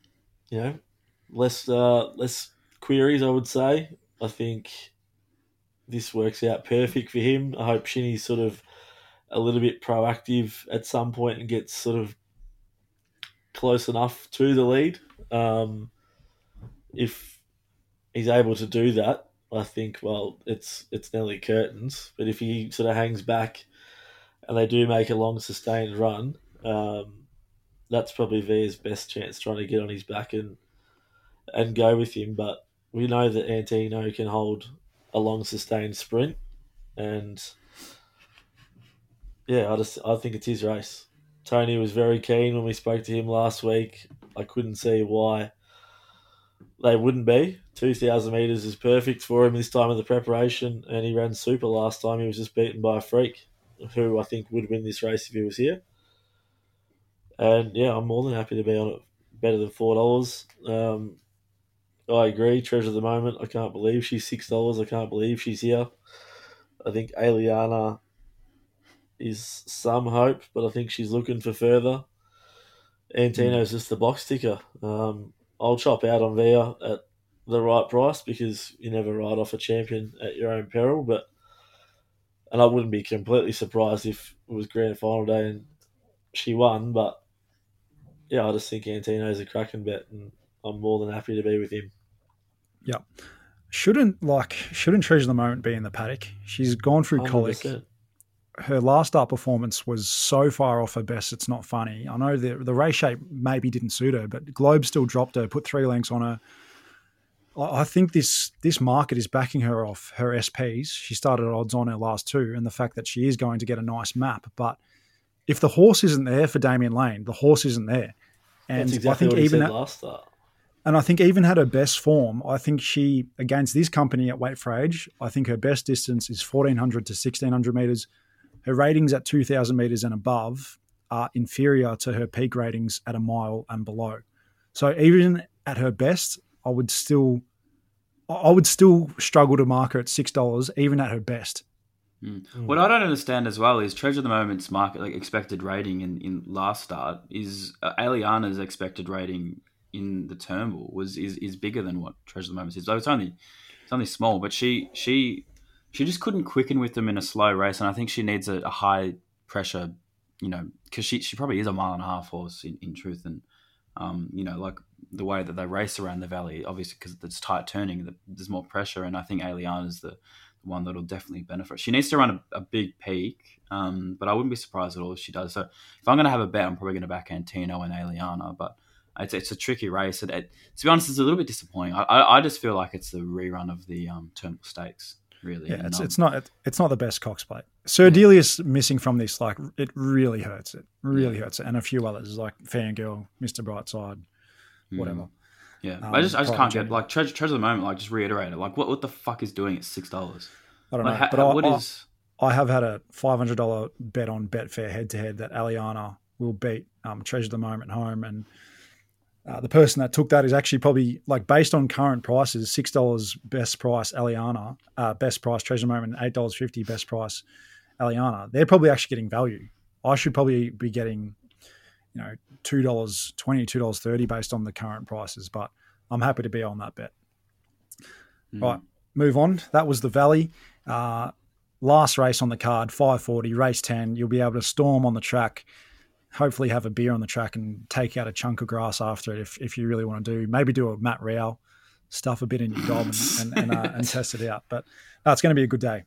queries, I would say. I think this works out perfect for him. I hope Shinny's sort of a little bit proactive at some point and gets sort of close enough to the lead. If he's able to do that, I think, well, it's nearly curtains. But if he sort of hangs back and they do make a long, sustained run, that's probably Via's best chance, trying to get on his back and go with him. But we know that Antino can hold a long, sustained sprint. And, yeah, I think it's his race. Tony was very keen when we spoke to him last week. I couldn't see why they wouldn't be. 2,000 metres is perfect for him this time of the preparation, and he ran super last time. He was just beaten by a freak who I think would win this race if he was here. And, yeah, I'm more than happy to be on it better than $4. I agree. Treasure of the Moment, I can't believe she's $6. I can't believe she's here. I think Aliana is some hope, but I think she's looking for further. Antino's just the box ticker. I'll chop out on Via at the right price because you never write off a champion at your own peril. And I wouldn't be completely surprised if it was grand final day and she won. But yeah, I just think Antino's a cracking bet, and I'm more than happy to be with him. Yeah. Shouldn't Treasure the Moment be in the paddock? She's gone through colic. 100%. Her last start performance was so far off her best, it's not funny. I know the race shape maybe didn't suit her, but Globe still dropped her, put 3 lengths on her. I think this market is backing her off her SPs. She started at odds on her last 2, and the fact that she is going to get a nice map. But if the horse isn't there for Damien Lane, the horse isn't there. And That's exactly I think what he even said last start. And I think even had her best form, I think she, against this company at weight for age, I think her best distance is 1,400 to 1,600 metres. Her ratings at 2,000 metres and above are inferior to her peak ratings at a mile and below. So even at her best, I would still struggle to mark her at $6, even at her best. What I don't understand as well is Treasure of the Moment's market, like expected rating in last start, is Aliana's expected rating in the Turnbull is bigger than what Treasure of the Moment is. So it's only small, but she just couldn't quicken with them in a slow race, and I think she needs a high pressure, because she probably is a 1.5 mile horse in truth, and like the way that they race around the valley, obviously because it's tight turning, there's more pressure, and I think Aliana's the one that'll definitely benefit. She needs to run a big peak, but I wouldn't be surprised at all if she does. So if I'm going to have a bet, I'm probably going to back Antino and Aliana, but it's a tricky race. And to be honest, it's a little bit disappointing. I just feel like it's the rerun of the Turnbull Stakes, really. Yeah, it's not the best Cox plate. Sir Delius missing from this, like, it really hurts. It really hurts it, and a few others like Fangirl, Mr. Brightside, whatever. Yeah, I just can't get like Treasure of the Moment. Like, just reiterate it. Like, what the fuck is doing at $6? I don't know, like, but I have had a $500 bet on Betfair head to head that Aliana will beat Treasure of the Moment home, and the person that took that is actually probably, like, based on current prices, $6 best price Aliana, best price Treasure of the Moment, and $8.50 best price Aliana. They're probably actually getting value. I should probably be getting, $2.20, $2.30 based on the current prices, but I'm happy to be on that bet. Right, move on. That was the Valley. Last race on the card, 5:40, race 10. You'll be able to storm on the track, hopefully have a beer on the track and take out a chunk of grass after it if you really want to do. Maybe do a Matt Rowell, stuff a bit in your gob and test it out. But it's going to be a good day.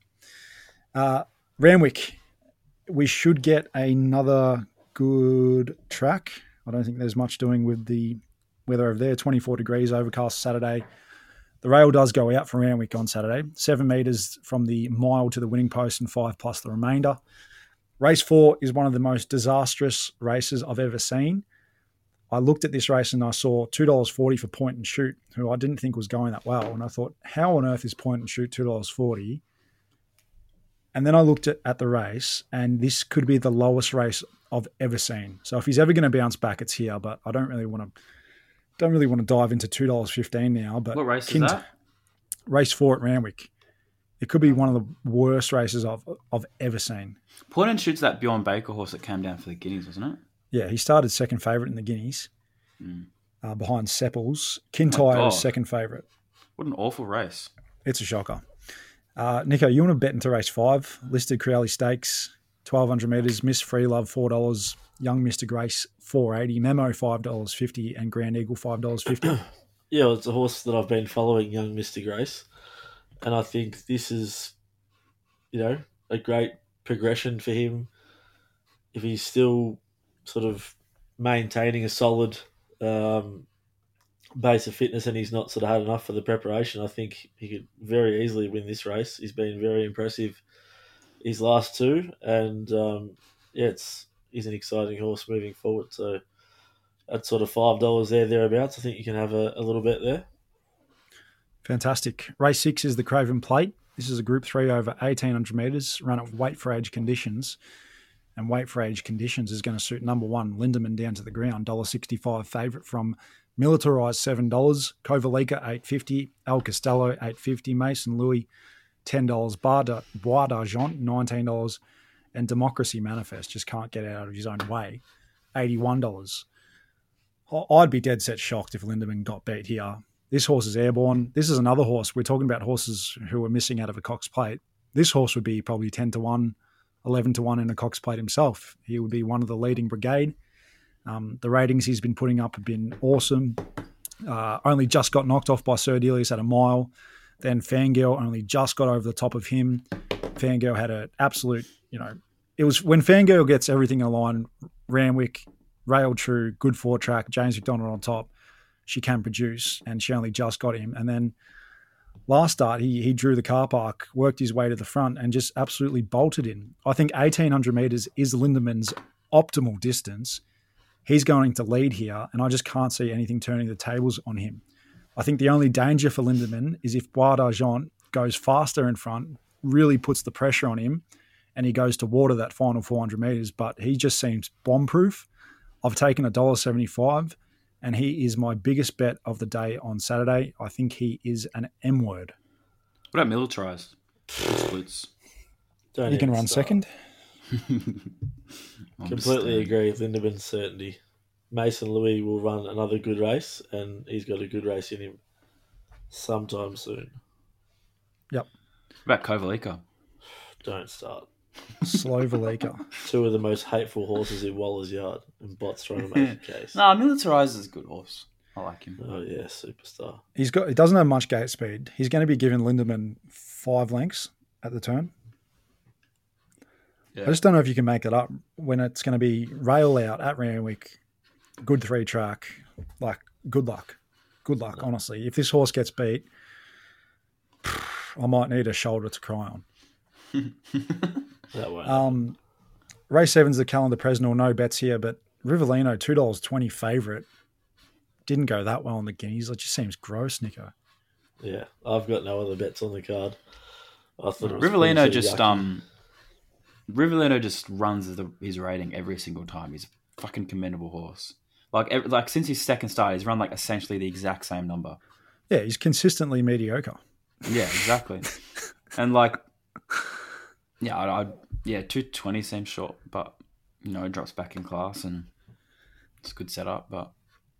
Randwick, we should get another good track. I don't think there's much doing with the weather over there. 24 degrees, overcast Saturday. The rail does go out for Randwick on Saturday. 7 metres from the mile to the winning post and 5 plus the remainder. Race 4 is one of the most disastrous races I've ever seen. I looked at this race and I saw $2.40 for Point and Shoot, who I didn't think was going that well. And I thought, how on earth is Point and Shoot $2.40? And then I looked at the race, and this could be the lowest race I've ever seen. So if he's ever going to bounce back, it's here. But I don't really want to dive into $2.15 now. But what race is that? Race 4 at Randwick. It could be one of the worst races I've ever seen. Point and Shoot's that Bjorn Baker horse that came down for the Guineas, wasn't it? Yeah, he started second favourite in the Guineas, behind Seppels. Kintyre is second favourite. What an awful race. It's a shocker. Nico, you want to bet into race 5? Listed Crealey Stakes, 1,200 metres. Miss Free Love, $4. Young Mr. Grace, $4.80. Memo, $5.50. And Grand Eagle, $5.50. Yeah, well, it's a horse that I've been following, Young Mr. Grace. And I think this is, a great progression for him. If he's still sort of maintaining a solid base of fitness and he's not sort of had enough for the preparation, I think he could very easily win this race. He's been very impressive his last 2. And, he's an exciting horse moving forward. So at sort of $5 thereabouts, I think you can have a little bet there. Fantastic. Race 6 is the Craven Plate. This is a Group 3 over 1,800 metres, run at weight for age conditions. And weight for age conditions is going to suit number 1, Lindemann down to the ground, $1.65 favourite from Militarised, $7, Kovalika, $8.50, El Costello, $8.50, Mason Louis, $10, Bois d'Argent, $19, and Democracy Manifest just can't get out of his own way. $81. I'd be dead set shocked if Lindemann got beat here. This horse is airborne. This is another horse. We're talking about horses who are missing out of a Cox Plate. This horse would be probably 10 to 1, 11 to 1 in a Cox Plate himself. He would be one of the leading brigade. The ratings he's been putting up have been awesome. Only just got knocked off by Sir Delius at a mile. Then Fangirl only just got over the top of him. Fangirl had an absolute, it was when Fangirl gets everything in line, Randwick, Rail True, good 4-track, James McDonald on top, she can produce, and she only just got him. And then last start, he drew the car park, worked his way to the front, and just absolutely bolted in. I think 1,800 metres is Lindemann's optimal distance. He's going to lead here, and I just can't see anything turning the tables on him. I think the only danger for Lindemann is if Bois d'Argent goes faster in front, really puts the pressure on him, and he goes to water that final 400 metres, but he just seems bomb-proof. I've taken $1.75, and he is my biggest bet of the day on Saturday. I think he is an M word. What about militarised? Splits. Don't He can even run start. second. Completely agree. Lindemann's certainty. Mason Louis will run another good race, and he's got a good race in him sometime soon. Yep. What about Kovalica? Don't start. Slow Velika. Two of the most hateful horses in Waller's Yard, and Bot's trying to make a case. No, militarised is a good horse. I like him. Oh yeah, superstar. He doesn't have much gate speed. He's going to be giving Lindemann 5 lengths at the turn. Yeah. I just don't know if you can make it up when it's going to be rail out at Randwick, good 3-track. Like, good luck. Good luck, honestly. If this horse gets beat, I might need a shoulder to cry on. That won't. Race 7's the Calendar Presnell, no bets here, but Rivellino, $2.20 favourite. Didn't go that well on the Guineas. It just seems gross, Nico. Yeah, I've got no other bets on the card. I thought it was Rivellino pretty just yucky. Rivellino just runs his rating every single time. He's a fucking commendable horse. Like since his second start, he's run like essentially the exact same number. Yeah, he's consistently mediocre. Yeah, exactly. And like, yeah, yeah, 220 seems short, but it drops back in class and it's a good setup. But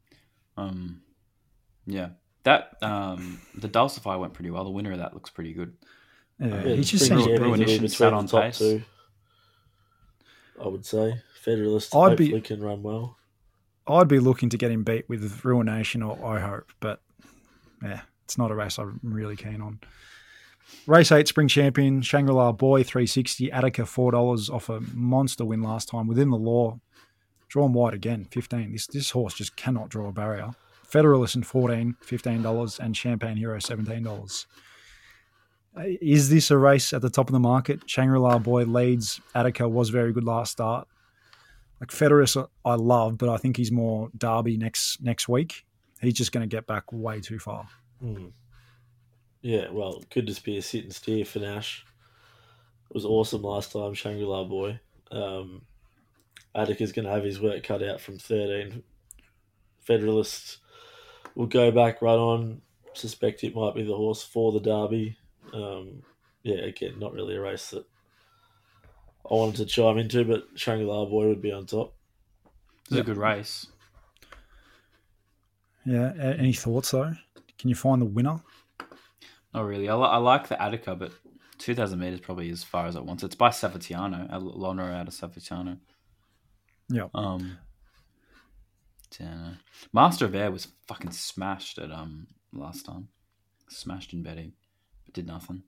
yeah, that the Dulcify went pretty well. The winner of that looks pretty good. Yeah, Yeah, he just Spring seems Champions Ruination will be sat between on the top pace. two, I would say. Federalist I'd be- hopefully can run well. I'd be looking to get him beat with Ruination or I Hope, but yeah, it's not a race I'm really keen on. Race 8, Spring Champion, Shangri-La Boy, 360, Attica, $4 off a monster win last time within the law. Drawn wide again, 15. This horse just cannot draw a barrier. Federalist in 14, $15, and Champagne Hero, $17. Is this a race at the top of the market? Shangri-La Boy leads. Attica was very good last start. Like Federalist, I love, but I think he's more Derby next week. He's just going to get back way too far. Yeah, well, it could just be a sit and steer for Nash. It was awesome last time, Shangri-La Boy. Attica's going to have his work cut out from 13. Federalist will go back, run on. Suspect it might be the horse for the Derby. Yeah, again, not really a race that I wanted to chime into, but Shangri-La Boy would be on top. It's a good race. Yeah. Any thoughts though? Can you find the winner? Not really. I like the Attica, but 2,000 metres probably as far as it wants. It's by Savatiano, Lonero out of Savatiano. Yeah. Master of Air was fucking smashed at last time. Smashed in betting, but did nothing.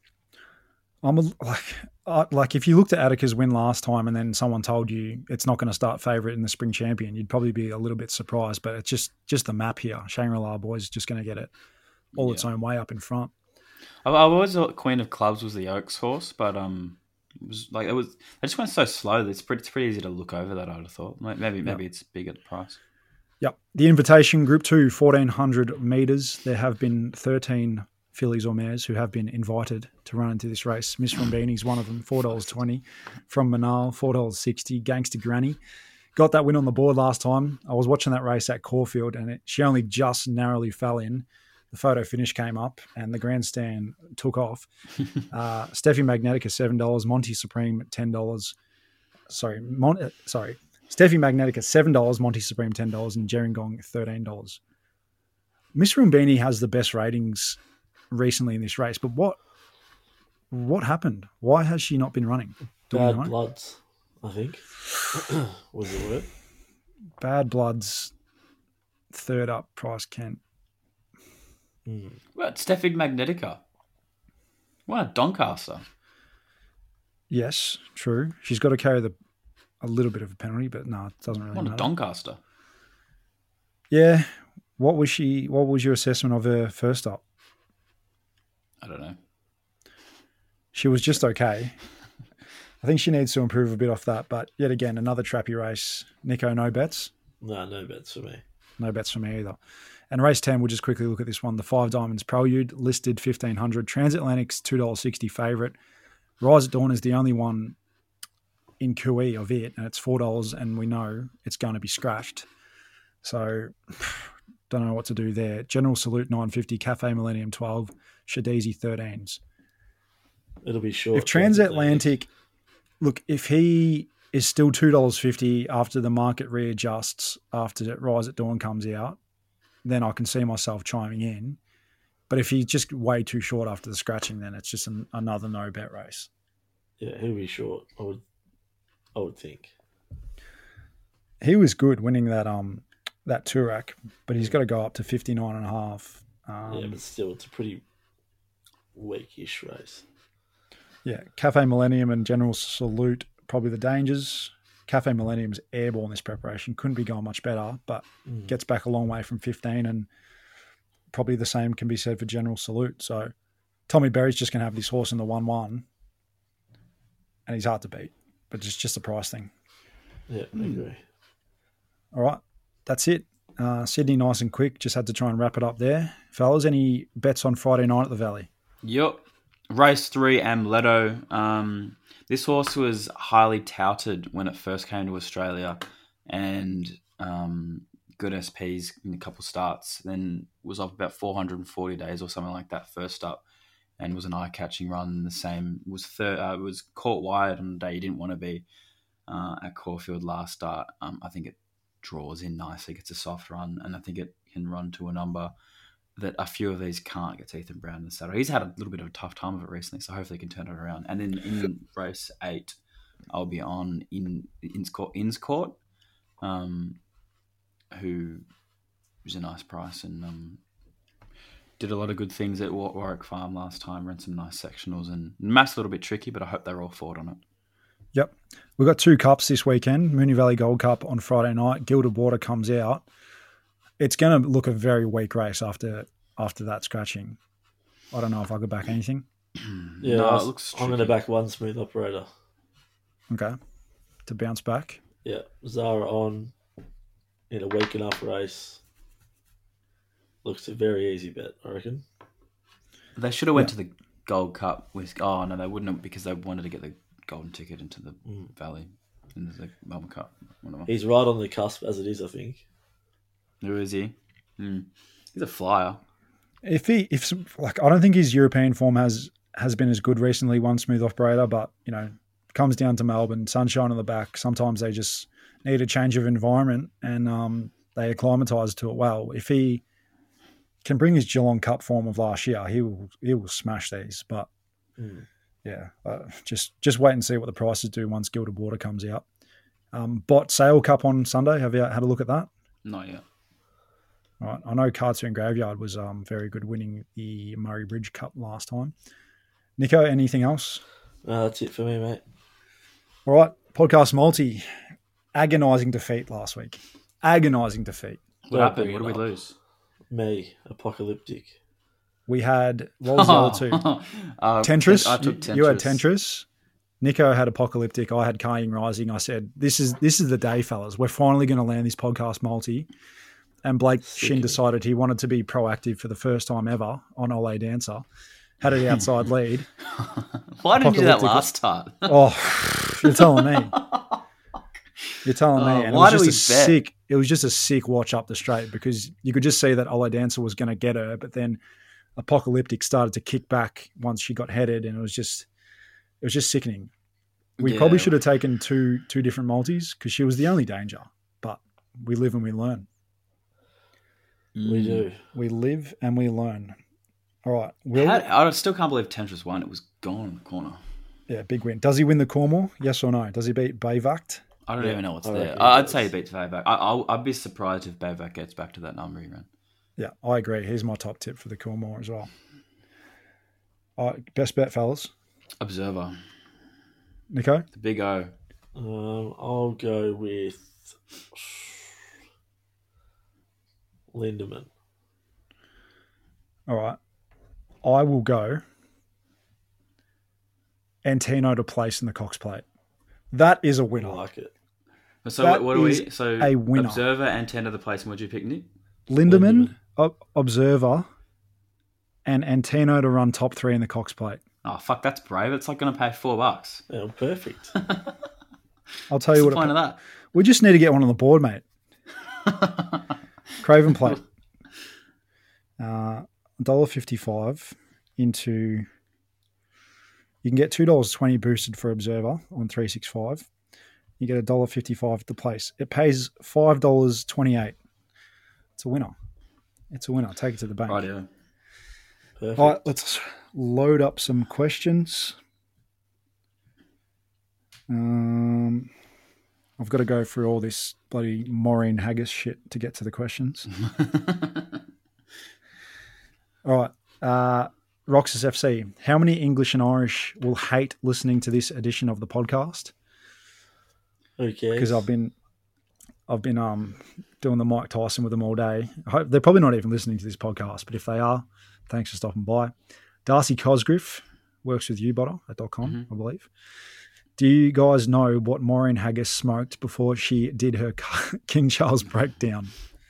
Like if you looked at Attica's win last time and then someone told you it's not going to start favourite in the Spring Champion, you'd probably be a little bit surprised. But it's just the map here. Shangri-La Boys is just going to get it all its own way up in front. I've always thought Queen of Clubs was the Oaks horse, but it was like they just went so slow that it's pretty easy to look over that. I'd have thought maybe it's big at the price. Yep. The Invitation Group 2, 1,400 metres. There have been 13 fillies or mares who have been invited to run into this race. Miss Rombini's one of them, $4.20. From Manal, $4.60. Gangster Granny. Got that win on the board last time. I was watching that race at Caulfield and she only just narrowly fell in. the photo finish came up and the grandstand took off. Steffi Magnetica $7, Monty Supreme $10. Steffi Magnetica $7, Monty Supreme $10, and Gerringong $13. Miss Rumbini has the best ratings recently in this race, but what happened? Why has she not been running? Do we Bad know? bloods, I think, was the word. Bad Bloods, third up, Price Kent. What, Steffi Magnetica? What a Doncaster. Yes, true. She's got to carry a little bit of a penalty, but no, it doesn't really What a matter. Doncaster. Yeah. What was your assessment of her first up? I don't know. She was just okay. I think she needs to improve a bit off that, but yet again, another trappy race. Nico, no bets? No bets for me. No bets for me either. And race 10, we'll just quickly look at this one. The 5 Diamonds Prelude, listed $1,500. Transatlantic's $2.60 favourite. Rise at Dawn is the only one in QE of it, and it's $4, and we know it's going to be scratched. So, don't know what to do there. General Salute $9.50, Cafe Millennium $12, Shadizi $13s. It'll be short. If Transatlantic, look, if he is still $2.50 after the market readjusts, after Rise at Dawn comes out, then I can see myself chiming in. But if he's just way too short after the scratching, then it's just another no bet race. Yeah, he'll be short. I would think. He was good winning that Toorak, but he's got to go up to 59.5. Yeah, but still, it's a pretty weakish race. Yeah, Cafe Millennium and General Salute, probably the dangers. Cafe Millennium's airborne this preparation. Couldn't be going much better, but gets back a long way from 15, and probably the same can be said for General Salute. So Tommy Berry's just going to have this horse in the 1-1, and he's hard to beat, but it's just a price thing. Yeah, I agree. All right, that's it. Sydney, nice and quick. Just had to try and wrap it up there. Fellas, any bets on Friday night at the Valley? Yep. Race 3, Amleto. This horse was highly touted when it first came to Australia, and good SPs in a couple starts. Then was off about 440 days or something like that first up, and was an eye-catching run. The same was third. Was caught wide on the day you didn't want to be at Caulfield last start. I think it draws in nicely, gets a soft run, and I think it can run to a number that a few of these can't get Ethan Brown in the saddle. He's had a little bit of a tough time of it recently, so hopefully he can turn it around. And then in race 8, I'll be on Innscourt, who was a nice price and did a lot of good things at Warwick Farm last time, ran some nice sectionals, and Matt's a little bit tricky, but I hope they're all forward on it. Yep. We've got 2 cups this weekend. Moonee Valley Gold Cup on Friday night. Gilded Water comes out. It's going to look a very weak race after that scratching. I don't know if I could back anything. Yeah, No, it looks I'm going to back one Smooth Operator. Okay. To bounce back. Yeah, Zara on in a weak enough race. Looks a very easy bet, I reckon. They should have went to the Gold Cup with... Oh, no, they wouldn't have, because they wanted to get the golden ticket into the Valley, into the Melbourne Cup. Whatever. He's right on the cusp as it is, I think. Who is he? He's a flyer. I don't think his European form has been as good recently, one Smooth Operator, but, comes down to Melbourne, sunshine on the back. Sometimes they just need a change of environment, and they acclimatise to it well. If he can bring his Geelong Cup form of last year, he will smash these. But just wait and see what the prices do once Gilded Water comes out. Bot Sale Cup on Sunday. Have you had a look at that? Not yet. All right. I know Cartoon Graveyard was very good winning the Murray Bridge Cup last time. Nico, anything else? That's it for me, mate. All right. Podcast multi. Agonising defeat last week. Agonising defeat. What happened? What did we lose? Me, Apocalyptic. We had, what was the other two? Tentris. I took Tentris. You had Tentris. Nico had Apocalyptic. I had Carrying Rising. I said, this is the day, fellas. We're finally going to land this podcast multi. And Blake Shin decided he wanted to be proactive for the first time ever on Ole Dancer. Had an outside lead. Why didn't you do that last time? Oh, you're telling me. You're telling me. And why do it we was just bet? sick. It was just a sick watch up the straight because you could just see that Ola Dancer was going to get her, but then Apocalyptic started to kick back once she got headed, and it was just sickening. We probably should have taken two different multis because she was the only danger. But we live and we learn. We do. We live and we learn. All right. I still can't believe Tentress won. It was gone in the corner. Yeah, big win. Does he win the Cornwall? Yes or no? Does he beat Bayvakt? I don't even know what's I there. reckon he I'd does. say he beats Bayback. I'd be surprised if Bayback gets back to that number he ran. Yeah, I agree. He's my top tip for the Cornwall as well. All right, best bet, fellas. Observer. Nico? The big O. I'll go with Lindemann. All right. I will go Antino to place in the Cox Plate. That is a I winner. like it. So That what do is we? So a winner. Observer and 10 of the place. And what'd you pick, Nick? Lindemann, Observer, and Antino to run top 3 in the Cox Plate. Oh fuck, that's brave. It's like going to pay $4. Yeah, perfect. I'll tell you What's the what. point of that? We just need to get one on the board, mate. Craven Plate. $1.55 into. You can get $2.20 boosted for Observer on 365. You get $1.55 at the place. It pays $5.28. It's a winner. It's a winner. Take it to the bank. Right, yeah. Perfect. All right, let's load up some questions. I've got to go through all this bloody Maureen Haggis shit to get to the questions. All right. Roxas FC. How many English and Irish will hate listening to this edition of the podcast? Who cares? Because I've been doing the Mike Tyson with them all day. I hope they're probably not even listening to this podcast, but if they are, thanks for stopping by. Darcy Cosgriff works with ubotter.com, I believe. Do you guys know what Maureen Haggis smoked before she did her King Charles breakdown?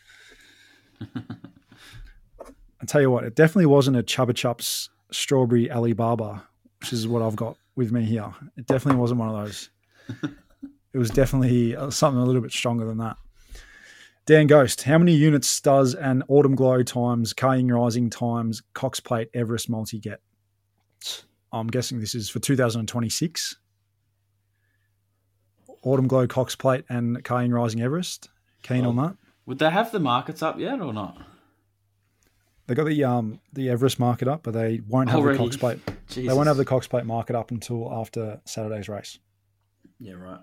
I tell you what, it definitely wasn't a Chubba Chups strawberry Alibaba, which is what I've got with me here. It definitely wasn't one of those. It was definitely something a little bit stronger than that. Dan Ghost, how many units does an Autumn Glow times Carrying Rising times Cox Plate Everest multi get? I'm guessing this is for 2026. Autumn Glow Cox Plate and Carrying Rising Everest. Keen on that? Would they have the markets up yet or not? They got the Everest market up, but they won't have Already? the Cox Plate. Jesus. They won't have the Cox Plate market up until after Saturday's race. Yeah, right.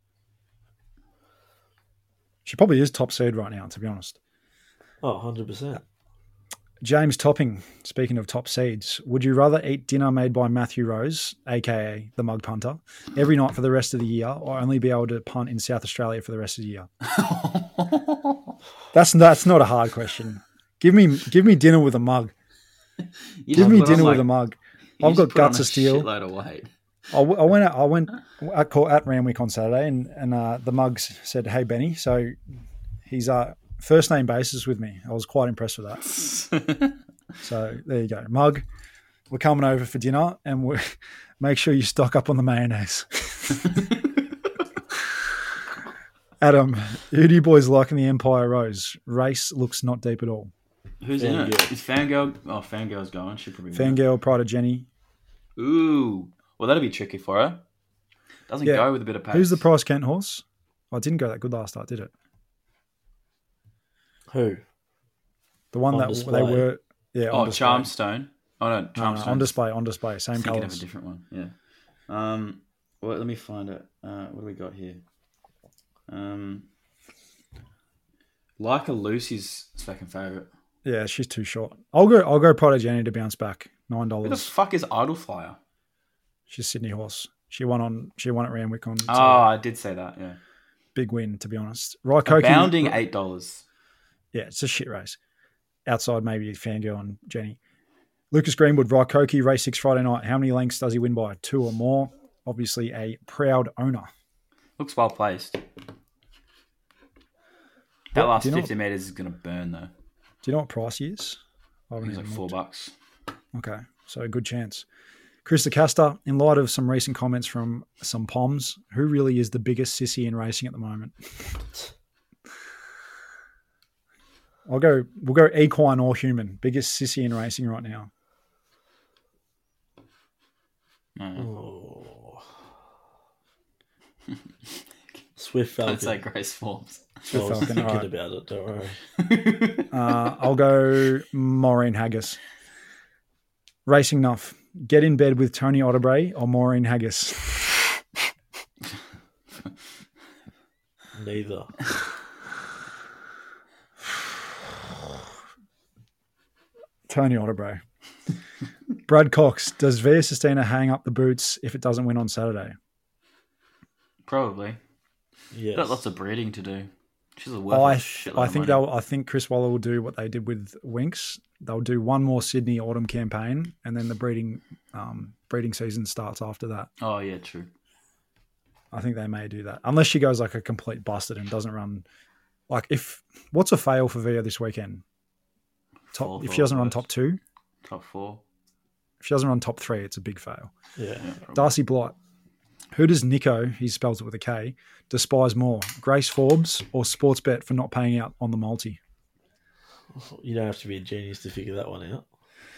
She probably is top seed right now, to be honest. Oh, 100%. James Topping, speaking of top seeds, would you rather eat dinner made by Matthew Rose, aka the Mug Punter, every night for the rest of the year, or only be able to punt in South Australia for the rest of the year? That's not a hard question. Give me dinner with a mug. Give me dinner with a mug. I've got guts of steel. Shitload of weight. I went at Randwick on Saturday, and the Mugs said, "Hey Benny," so he's first name basis with me. I was quite impressed with that. So there you go, Mug. We're coming over for dinner, and we make sure you stock up on the mayonnaise. Adam, who do you boys like in the Empire Rose? Race looks not deep at all. Who's in it? Is Fangirl? Oh, Fangirl's going. She probably win. Fangirl, Pride of Jenny. Ooh. Well, that'll be tricky for her. Doesn't Yeah. go with a bit of pace. Who's the Price Kent horse? Oh, it didn't go that good last start, did it? Who? The one On that display. they were, yeah. Oh, on display. Charmstone. Oh, no, No, Charmstone. on display, same Thinking of a colours. different one, yeah. Well, let me find it. What do we got here? Leica Lucy's second favourite. Yeah, she's too short. I'll go Pride of Jenny to bounce back. Who the $9. fuck is Idle Flyer? She's Sydney horse. She won at Randwick on Oh, I did say that, yeah. big win, to be honest. Raikoki, Bounding $8. Yeah, it's a shit race. Outside maybe Fangirl and Jenny. Lucas Greenwood, Raikoki, race 6 Friday night. How many lengths does he win by? 2 or more. Obviously a proud owner. Looks well placed. That last do you know 50 metres is going to burn, though. Do you know what price he is? I I haven't think it's even like looked. $4. Okay, so a good chance. Chris DeCaster, in light of some recent comments from some Poms, who really is the biggest sissy in racing at the moment? We'll go equine or human. Biggest sissy in racing right now. Oh. Swift Falcon. I'd say Grace Forbes. I was Falcon, thinking alright. about it, don't worry. I'll go Maureen Haggis. Racing Nuff. Get in bed with Tony Otterbury or Maureen Haggis. Neither. Tony Otterbury. Brad Cox. Does Via Sistina hang up the boots if it doesn't win on Saturday? Probably. Yes. Got lots of breeding to do. She's a worth a shitload I of think money. I think Chris Waller will do what they did with Winx. They'll do one more Sydney autumn campaign, and then the breeding season starts after that. Oh yeah, true. I think they may do that, unless she goes like a complete busted and doesn't run. Like, what's a fail for Via this weekend? Fourth If she doesn't or run worse. top 2, Top 4. if she doesn't run top 3, it's a big fail. Yeah. Darcy Blight. Who does Nico, he spells it with a K, despise more? Grace Forbes or Sportsbet for not paying out on the multi? You don't have to be a genius to figure that one out.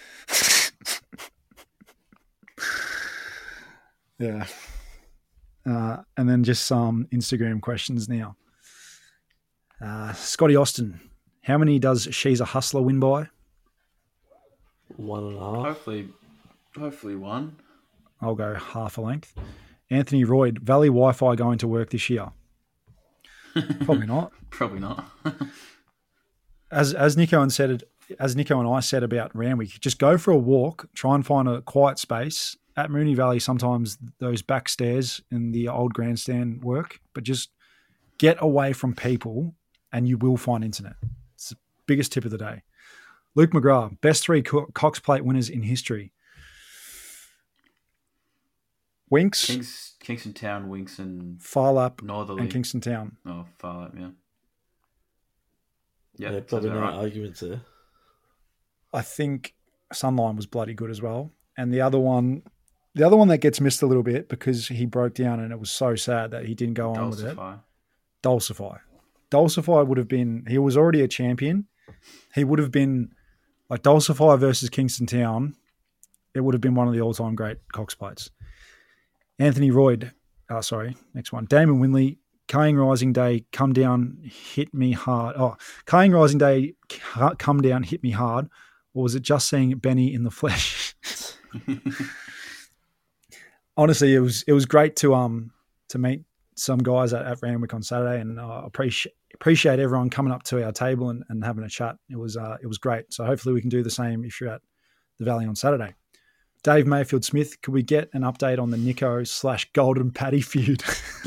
Yeah. And then just some Instagram questions now. Scotty Austin. How many does She's a Hustler win by? 1.5. Hopefully one. I'll go half a length. Anthony Royd. Valley Wi-Fi going to work this year? Probably not. Probably not. As Nico and I said about Randwick, just go for a walk, try and find a quiet space. At Moonee Valley, sometimes those back stairs in the old grandstand work, but just get away from people and you will find internet. It's the biggest tip of the day. Luke McGrath, best 3 Cox Plate winners in history. Winx, Kingston Town, Winx, and Farlap, Northerly. and Kingston Town. Oh, Farlap, yeah. Yeah, probably no sounds about right. arguments there. I think Sunline was bloody good as well. And the other one that gets missed a little bit because he broke down and it was so sad that he didn't go on with it. Dulcify. Dulcify would have been, he was already a champion. He would have been like Dulcify versus Kingston Town. It would have been one of the all-time great Cox Plates. Anthony Royd, next one. Damon Winley, Kaying Rising Day, come down, hit me hard. Oh, Kaying Rising Day, come down, hit me hard. Or was it just seeing Benny in the flesh? Honestly, it was great to meet some guys at Randwick on Saturday, and I appreciate everyone coming up to our table and having a chat. It was great. So hopefully we can do the same if you're at the Valley on Saturday. Dave Mayfield Smith, could we get an update on the Nico/Golden Paddy feud?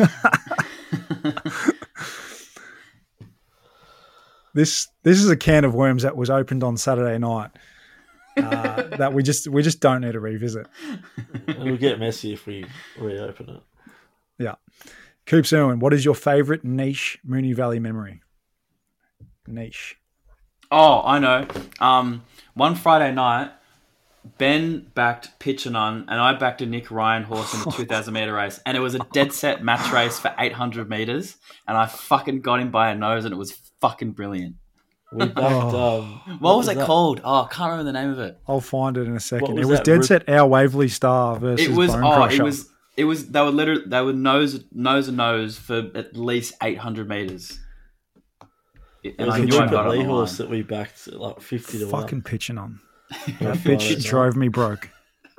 This is a can of worms that was opened on Saturday night that we just don't need to revisit. It'll get messy if we reopen it. Yeah. Coops Irwin, what is your favourite niche Moonee Valley memory? Niche. Oh, I know. One Friday night, Ben backed Pitchanon and I backed a Nick Ryan horse in a 2,000 metre race. And it was a dead set match race for 800 metres. And I fucking got him by a nose and it was fucking brilliant. We backed. What was it called? Oh, I can't remember the name of it. I'll find it in a second. What It was was that, dead set our Waverley Star versus It was, Bone oh, Crusher. it was, they were nose and nose for at least 800 metres. It And was I a knew I Rupert got it Lee on the horse line. that we backed at like 50 to 1. Fucking pitching on. Yeah, That bitch Friday drove me broke.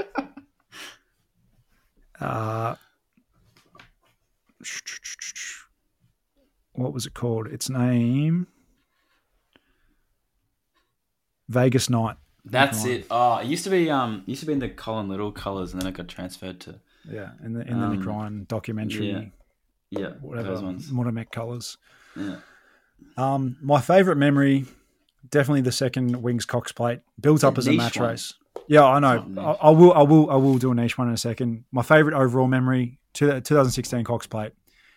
What was it called? Its name? Vegas Night. That's Night. it. Oh, it used to be in the Colin Little colours and then it got transferred to Yeah, in the Nick Ryan documentary, yeah, whatever, those ones. Monomek colours. Yeah. My favourite memory, definitely the second Wings Cox Plate, built up as a niche match one. race. Yeah, I know. It's not niche. I will do a niche one in a second. My favourite overall memory, 2016 Cox Plate.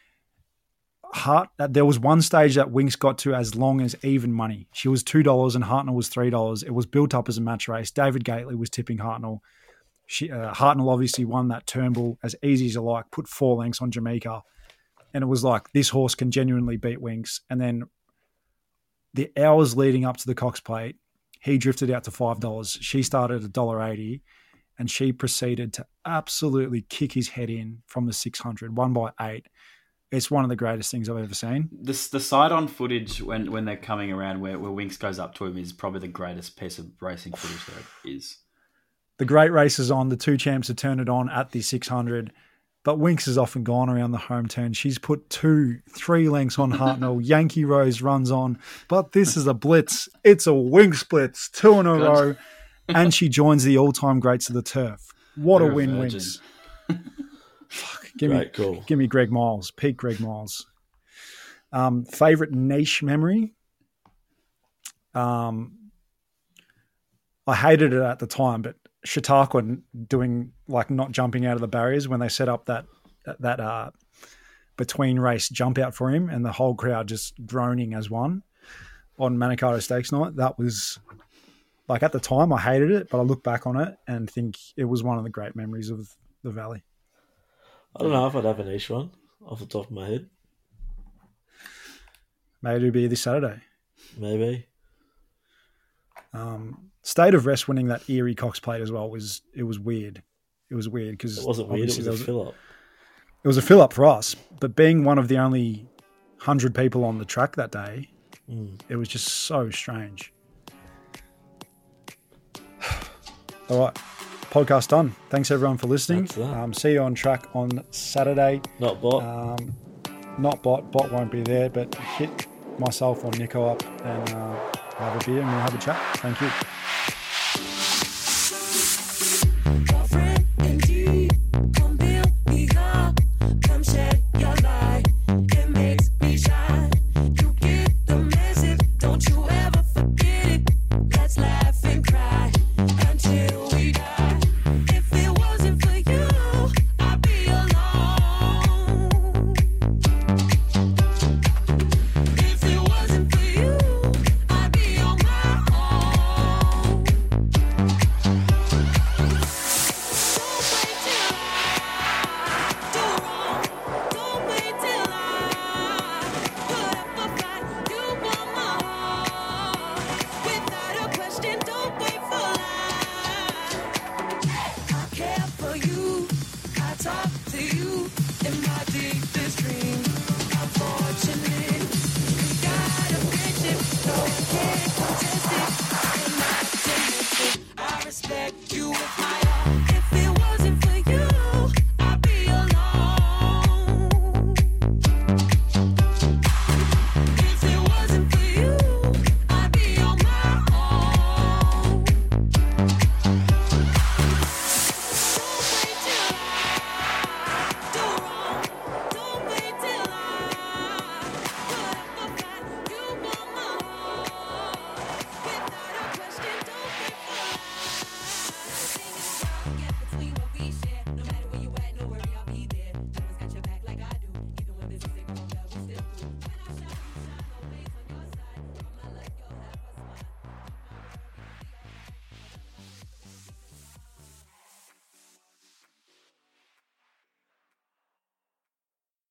There was one stage that Winx got to as long as even money. She was $2 and Hartnell was $3. It was built up as a match race. David Gately was tipping Hartnell. Hartnell obviously won that Turnbull as easy as you like, put 4 lengths on Jamaica. And it was like, this horse can genuinely beat Winks. And then the hours leading up to the Cox Plate, he drifted out to $5. She started at $1.80, and she proceeded to absolutely kick his head in from the 600, won by 8. It's one of the greatest things I've ever seen. The side-on footage when they're coming around where Winks goes up to him is probably the greatest piece of racing footage there is. The great race is on. The 2 champs have turned it on at the 600. But Winks has often gone around the home turn. She's put 2-3 lengths on Hartnell. Yankee Rose runs on. But this is a blitz. It's a Winks blitz. 2 in a row. And she joins the all-time greats of the turf. What You're a win, a Winks. Fuck, give me Greg Miles. Peak Greg Miles. Favourite niche memory? I hated it at the time, but Chautauqua doing like not jumping out of the barriers when they set up that between race jump out for him, and the whole crowd just droning as one on Manikato Stakes night. That was like, at the time I hated it, but I look back on it and think it was one of the great memories of the Valley. I don't know if I'd have a niche one off the top of my head. Maybe it'll be this Saturday. Maybe. State of Rest winning that Erie Cox Plate as well was weird. It was weird because It wasn't weird, it was a fill-up. It was a fill-up for us, but being one of the only 100 people on the track that day, it was just so strange. All right, podcast done. Thanks everyone for listening. See you on track on Saturday. Not bot. Not bot. Bot won't be there, but hit myself or Nico up and have a beer and we'll have a chat. Thank you.